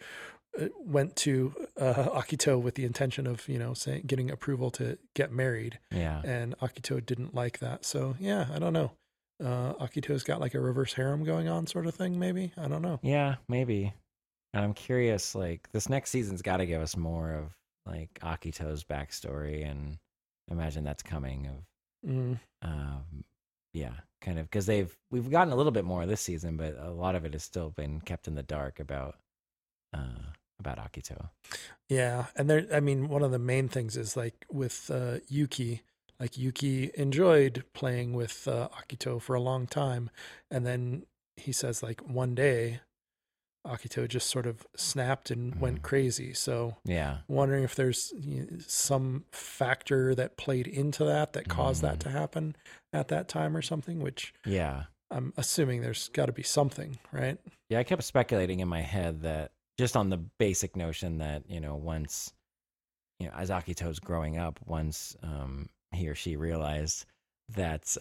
Akito with the intention of, you know, getting approval to get married. Yeah. And Akito didn't like that. So yeah, I don't know. Akito's got like a reverse harem going on sort of thing, maybe. I don't know. Yeah, maybe. And I'm curious, like this next season's got to give us more of like Akito's backstory, and I imagine that's coming yeah, kind of because we've gotten a little bit more this season, but a lot of it has still been kept in the dark about Akito. Yeah, and one of the main things is like with Yuki. Like Yuki enjoyed playing with Akito for a long time, and then he says like one day Akito just sort of snapped and went crazy. So yeah, wondering if there's some factor that played into that caused that to happen at that time or something, which I'm assuming there's got to be something, right? Yeah, I kept speculating in my head that just on the basic notion that, you know, once, you know, as Akito's growing up, once he or she realized that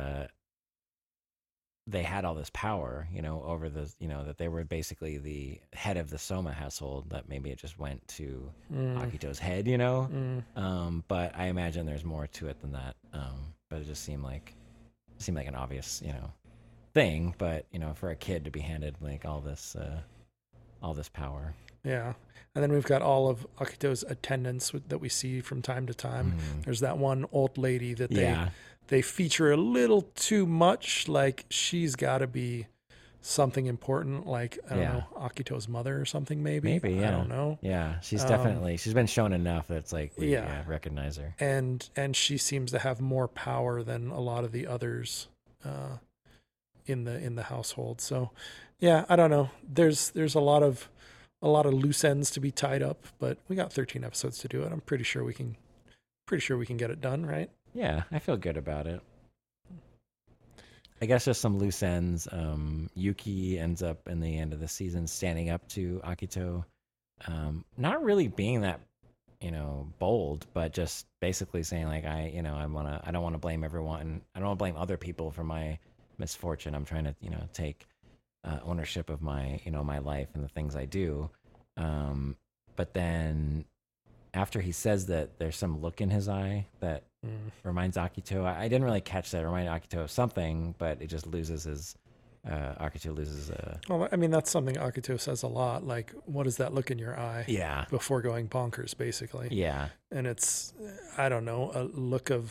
they had all this power, you know, over the, you know, that they were basically the head of the Soma household, that maybe it just went to Akito's head, you know. But I imagine there's more to it than that. But it just seemed like an obvious, you know, thing. But you know, for a kid to be handed like all this power. Yeah. And then we've got all of Akito's attendants that we see from time to time. There's that one old lady that they feature a little too much. Like she's got to be something important. Like, I don't know, Akito's mother or something, maybe. Maybe, yeah. I don't know. Yeah. She's definitely, she's been shown enough that it's like, we recognize her. And she seems to have more power than a lot of the others in the household. So yeah, I don't know. There's a lot of loose ends to be tied up, but we got 13 episodes to do it. I'm pretty sure we can get it done, right? Yeah, I feel good about it. I guess just some loose ends. Yuki ends up in the end of the season standing up to Akito, not really being that, you know, bold, but just basically saying like, I don't want to blame everyone. I don't want to blame other people for my misfortune. I'm trying to, you know, take ownership of my, you know, my life and the things I do. But then after he says that, there's some look in his eye that reminds Akito. I didn't really catch that. It reminded Akito of something, but it just loses his. Akito loses. Well, I mean, that's something Akito says a lot. Like, what is that look in your eye? Yeah. Before going bonkers, basically. Yeah. And it's, I don't know, a look of,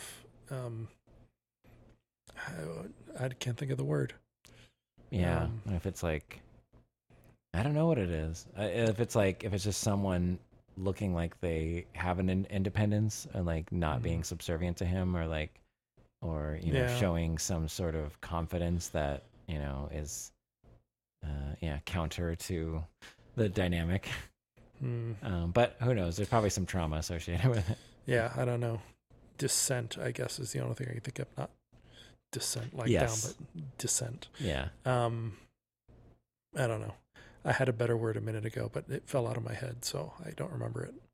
I can't think of the word. Yeah. If it's like, I don't know what it is. If it's just someone looking like they have an independence and like not being subservient to him, or you know, showing some sort of confidence that, you know, is counter to the dynamic. But who knows? There's probably some trauma associated with it. Yeah, I don't know. Descent, I guess, is the only thing I can think of. Not descent like yes. down, but descent. Yeah. I don't know. I had a better word a minute ago, but it fell out of my head, so I don't remember it.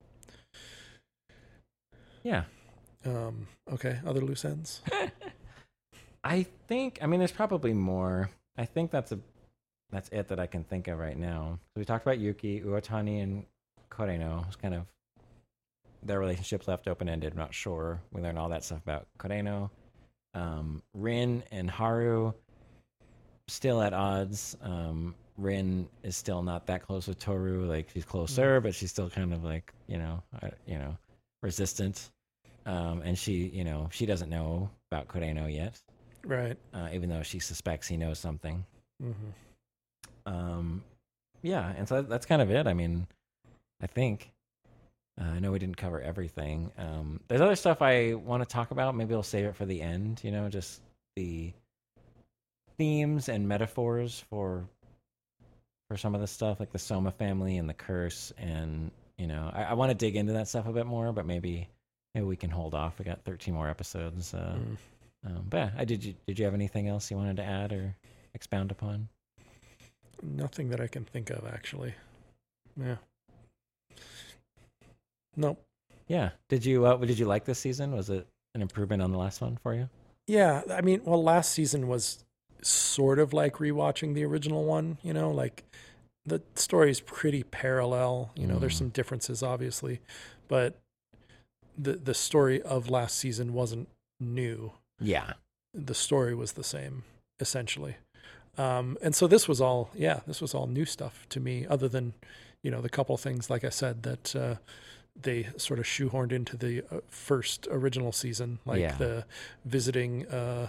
Yeah. Okay. Other loose ends? I mean, there's probably more. I think that's it that I can think of right now. So we talked about Yuki, Uotani, and Koreno. It's kind of their relationship left open-ended. I'm not sure. We learned all that stuff about Koreno. Rin and Haru still at odds. Rin is still not that close with Toru. Like, she's closer, but she's still kind of like, resistant. And she doesn't know about Koreno yet. Right. Even though she suspects he knows something. Mm-hmm. Yeah, and so that's kind of it. I mean, I think I know we didn't cover everything. There's other stuff I want to talk about. Maybe I'll save it for the end. Just the themes and metaphors for some of the stuff, like the Soma family and the curse, and I want to dig into that stuff a bit more, but maybe we can hold off. We got 13 more episodes. But yeah, did you have anything else you wanted to add or expound upon? Nothing that I can think of, actually. Yeah. Nope. Yeah. Did you like this season? Was it an improvement on the last one for you? Yeah. I mean, well, last season was sort of like rewatching the original one, like the story is pretty parallel. There's some differences, obviously, but the story of last season wasn't new. Yeah. The story was the same, essentially. And so this was all new stuff to me, other than, the couple things, like I said, that they sort of shoehorned into the first original season, like the visiting,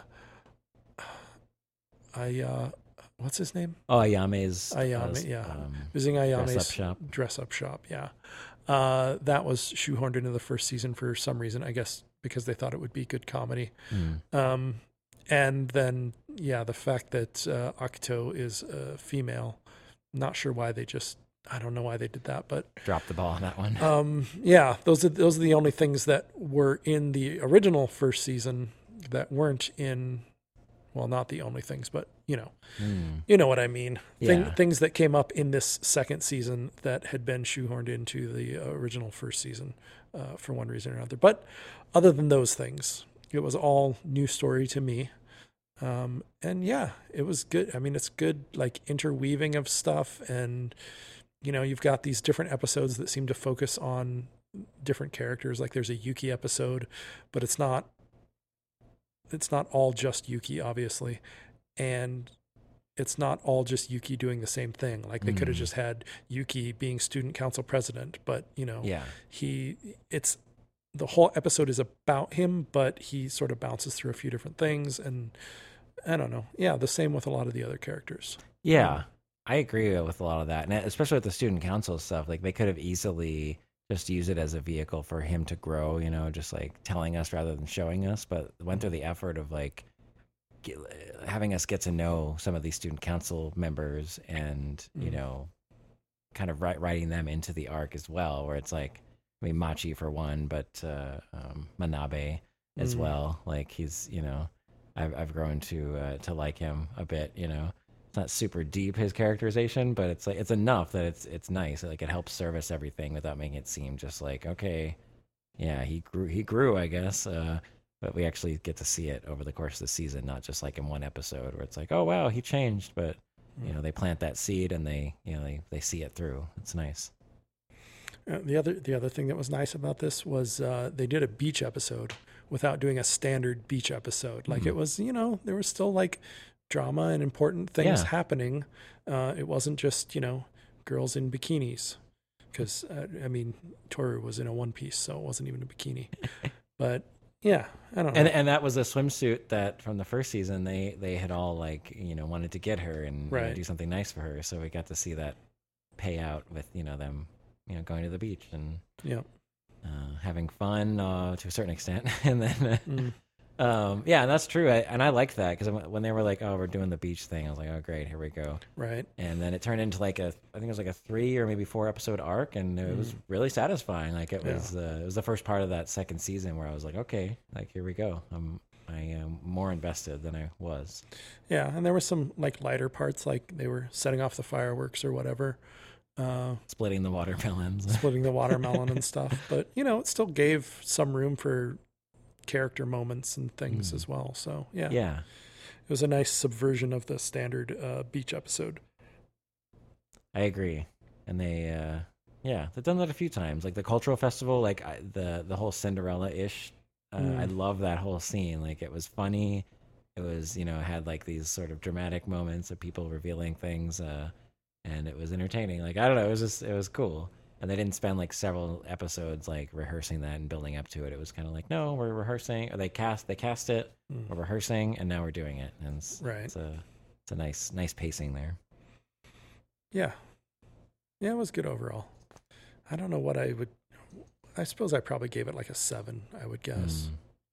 what's his name? Oh, Ayame's. Visiting Ayame's dress-up shop. Yeah. That was shoehorned into the first season for some reason, I guess, because they thought it would be good comedy. And then, the fact that Akito is a female, not sure why I don't know why they did that, but dropped the ball on that one. Those are the only things that were in the original first season that weren't in, well, not the only things, but you know what I mean. Things that came up in this second season that had been shoehorned into the original first season for one reason or another. But other than those things, it was all new story to me. And it was good. I mean, it's good, like, interweaving of stuff, and you've got these different episodes that seem to focus on different characters. Like, there's a Yuki episode, but it's not all just Yuki, obviously, and it's not all just Yuki doing the same thing. Like, they could have just had Yuki being student council president, but the whole episode is about him, but he sort of bounces through a few different things, and I don't know. Yeah, the same with a lot of the other characters. Yeah, I agree with a lot of that, and especially with the student council stuff. Like, they could have easily just used it as a vehicle for him to grow, just like telling us rather than showing us, but went through the effort of like having us get to know some of these student council members and, kind of writing them into the arc as well, where it's like, I mean, Machi for one, but Manabe as well. Like, he's, I've grown to like him a bit. It's not super deep, his characterization, but it's like it's enough that it's nice. Like, it helps service everything without making it seem just like, okay, yeah, he grew, I guess. But we actually get to see it over the course of the season, not just like in one episode where it's like, oh wow, he changed. But they plant that seed and they see it through. It's nice. The other thing that was nice about this was they did a beach episode without doing a standard beach episode. Like, it was, there was still like drama and important things happening. It wasn't just, girls in bikinis, because I mean, Toru was in a one piece, so it wasn't even a bikini. But yeah, I don't know. And that was a swimsuit that from the first season they had all like, wanted to get her and do something nice for her. So we got to see that pay out with, them, going to the beach and having fun to a certain extent. And then Yeah, and that's true. And I liked that because when they were like, "Oh, we're doing the beach thing," I was like, "Oh, great, here we go." Right. And then it turned into like I think it was like a 3 or maybe 4 episode arc, and it was really satisfying. Like it was the first part of that second season where I was like, "Okay, like here we go." I am more invested than I was. Yeah, and there were some like lighter parts, like they were setting off the fireworks or whatever. Splitting the watermelons. Splitting the watermelon and stuff. But, it still gave some room for character moments and things as well. So, yeah. Yeah. It was a nice subversion of the standard beach episode. I agree. And they've done that a few times. Like the cultural festival, like the whole Cinderella-ish. I love that whole scene. Like it was funny. It was, it had like these sort of dramatic moments of people revealing things. And it was entertaining. Like, I don't know, it was cool. And they didn't spend like several episodes like rehearsing that and building up to it. It was kind of like, no, we're rehearsing. Or they cast it, we're rehearsing, and now we're doing it. And it's a nice pacing there. Yeah. Yeah, it was good overall. I don't know what I suppose I probably gave it like a 7, I would guess.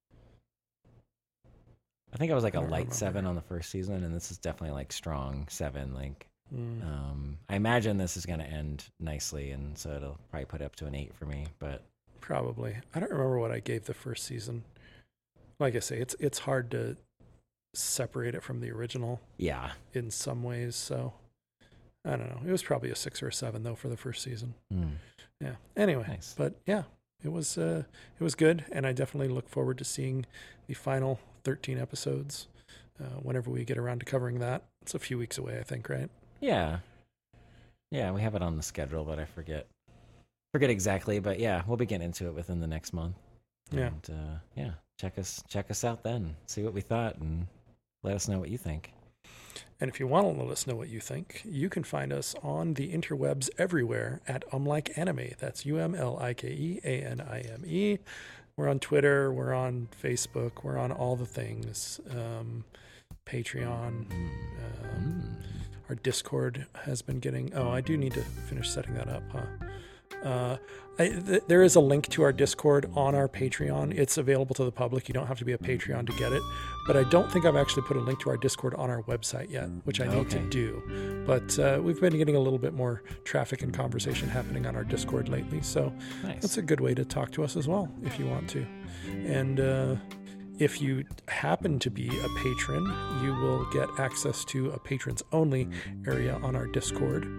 I think I was like a light 7 on the first season, and this is definitely like strong 7. Like, I imagine this is going to end nicely, and so it'll probably put it up to an 8 for me. But probably, I don't remember what I gave the first season. Like I say, it's hard to separate it from the original. Yeah, in some ways. So I don't know. It was probably a 6 or a 7 though for the first season. Yeah. Anyway, nice. But yeah, it was good, and I definitely look forward to seeing the final 13 episodes whenever we get around to covering that. It's a few weeks away, I think, right? Yeah, we have it on the schedule, but I forget exactly. But yeah, we'll be getting into it within the next month. Yeah, and check us out then. See what we thought, and let us know what you think. And if you want to let us know what you think, you can find us on the interwebs everywhere at UmLikeAnime. That's UmLikeAnime. We're on Twitter. We're on Facebook. We're on all the things. Patreon. Our Discord has been getting... Oh, I do need to finish setting that up, huh? There is a link to our Discord on our Patreon. It's available to the public. You don't have to be a Patreon to get it. But I don't think I've actually put a link to our Discord on our website yet, which I need to do. But we've been getting a little bit more traffic and conversation happening on our Discord lately. So That's a good way to talk to us as well, if you want to. And if you happen to be a patron, you will get access to a patrons only area on our Discord.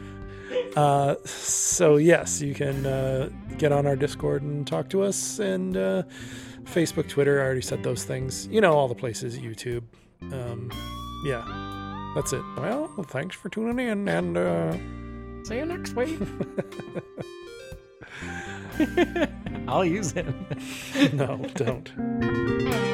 So yes, you can get on our Discord and talk to us, and Facebook, Twitter, I already said those things. All the places, YouTube. Yeah, that's it. Well, thanks for tuning in, and see you next week. I'll use it. No, don't.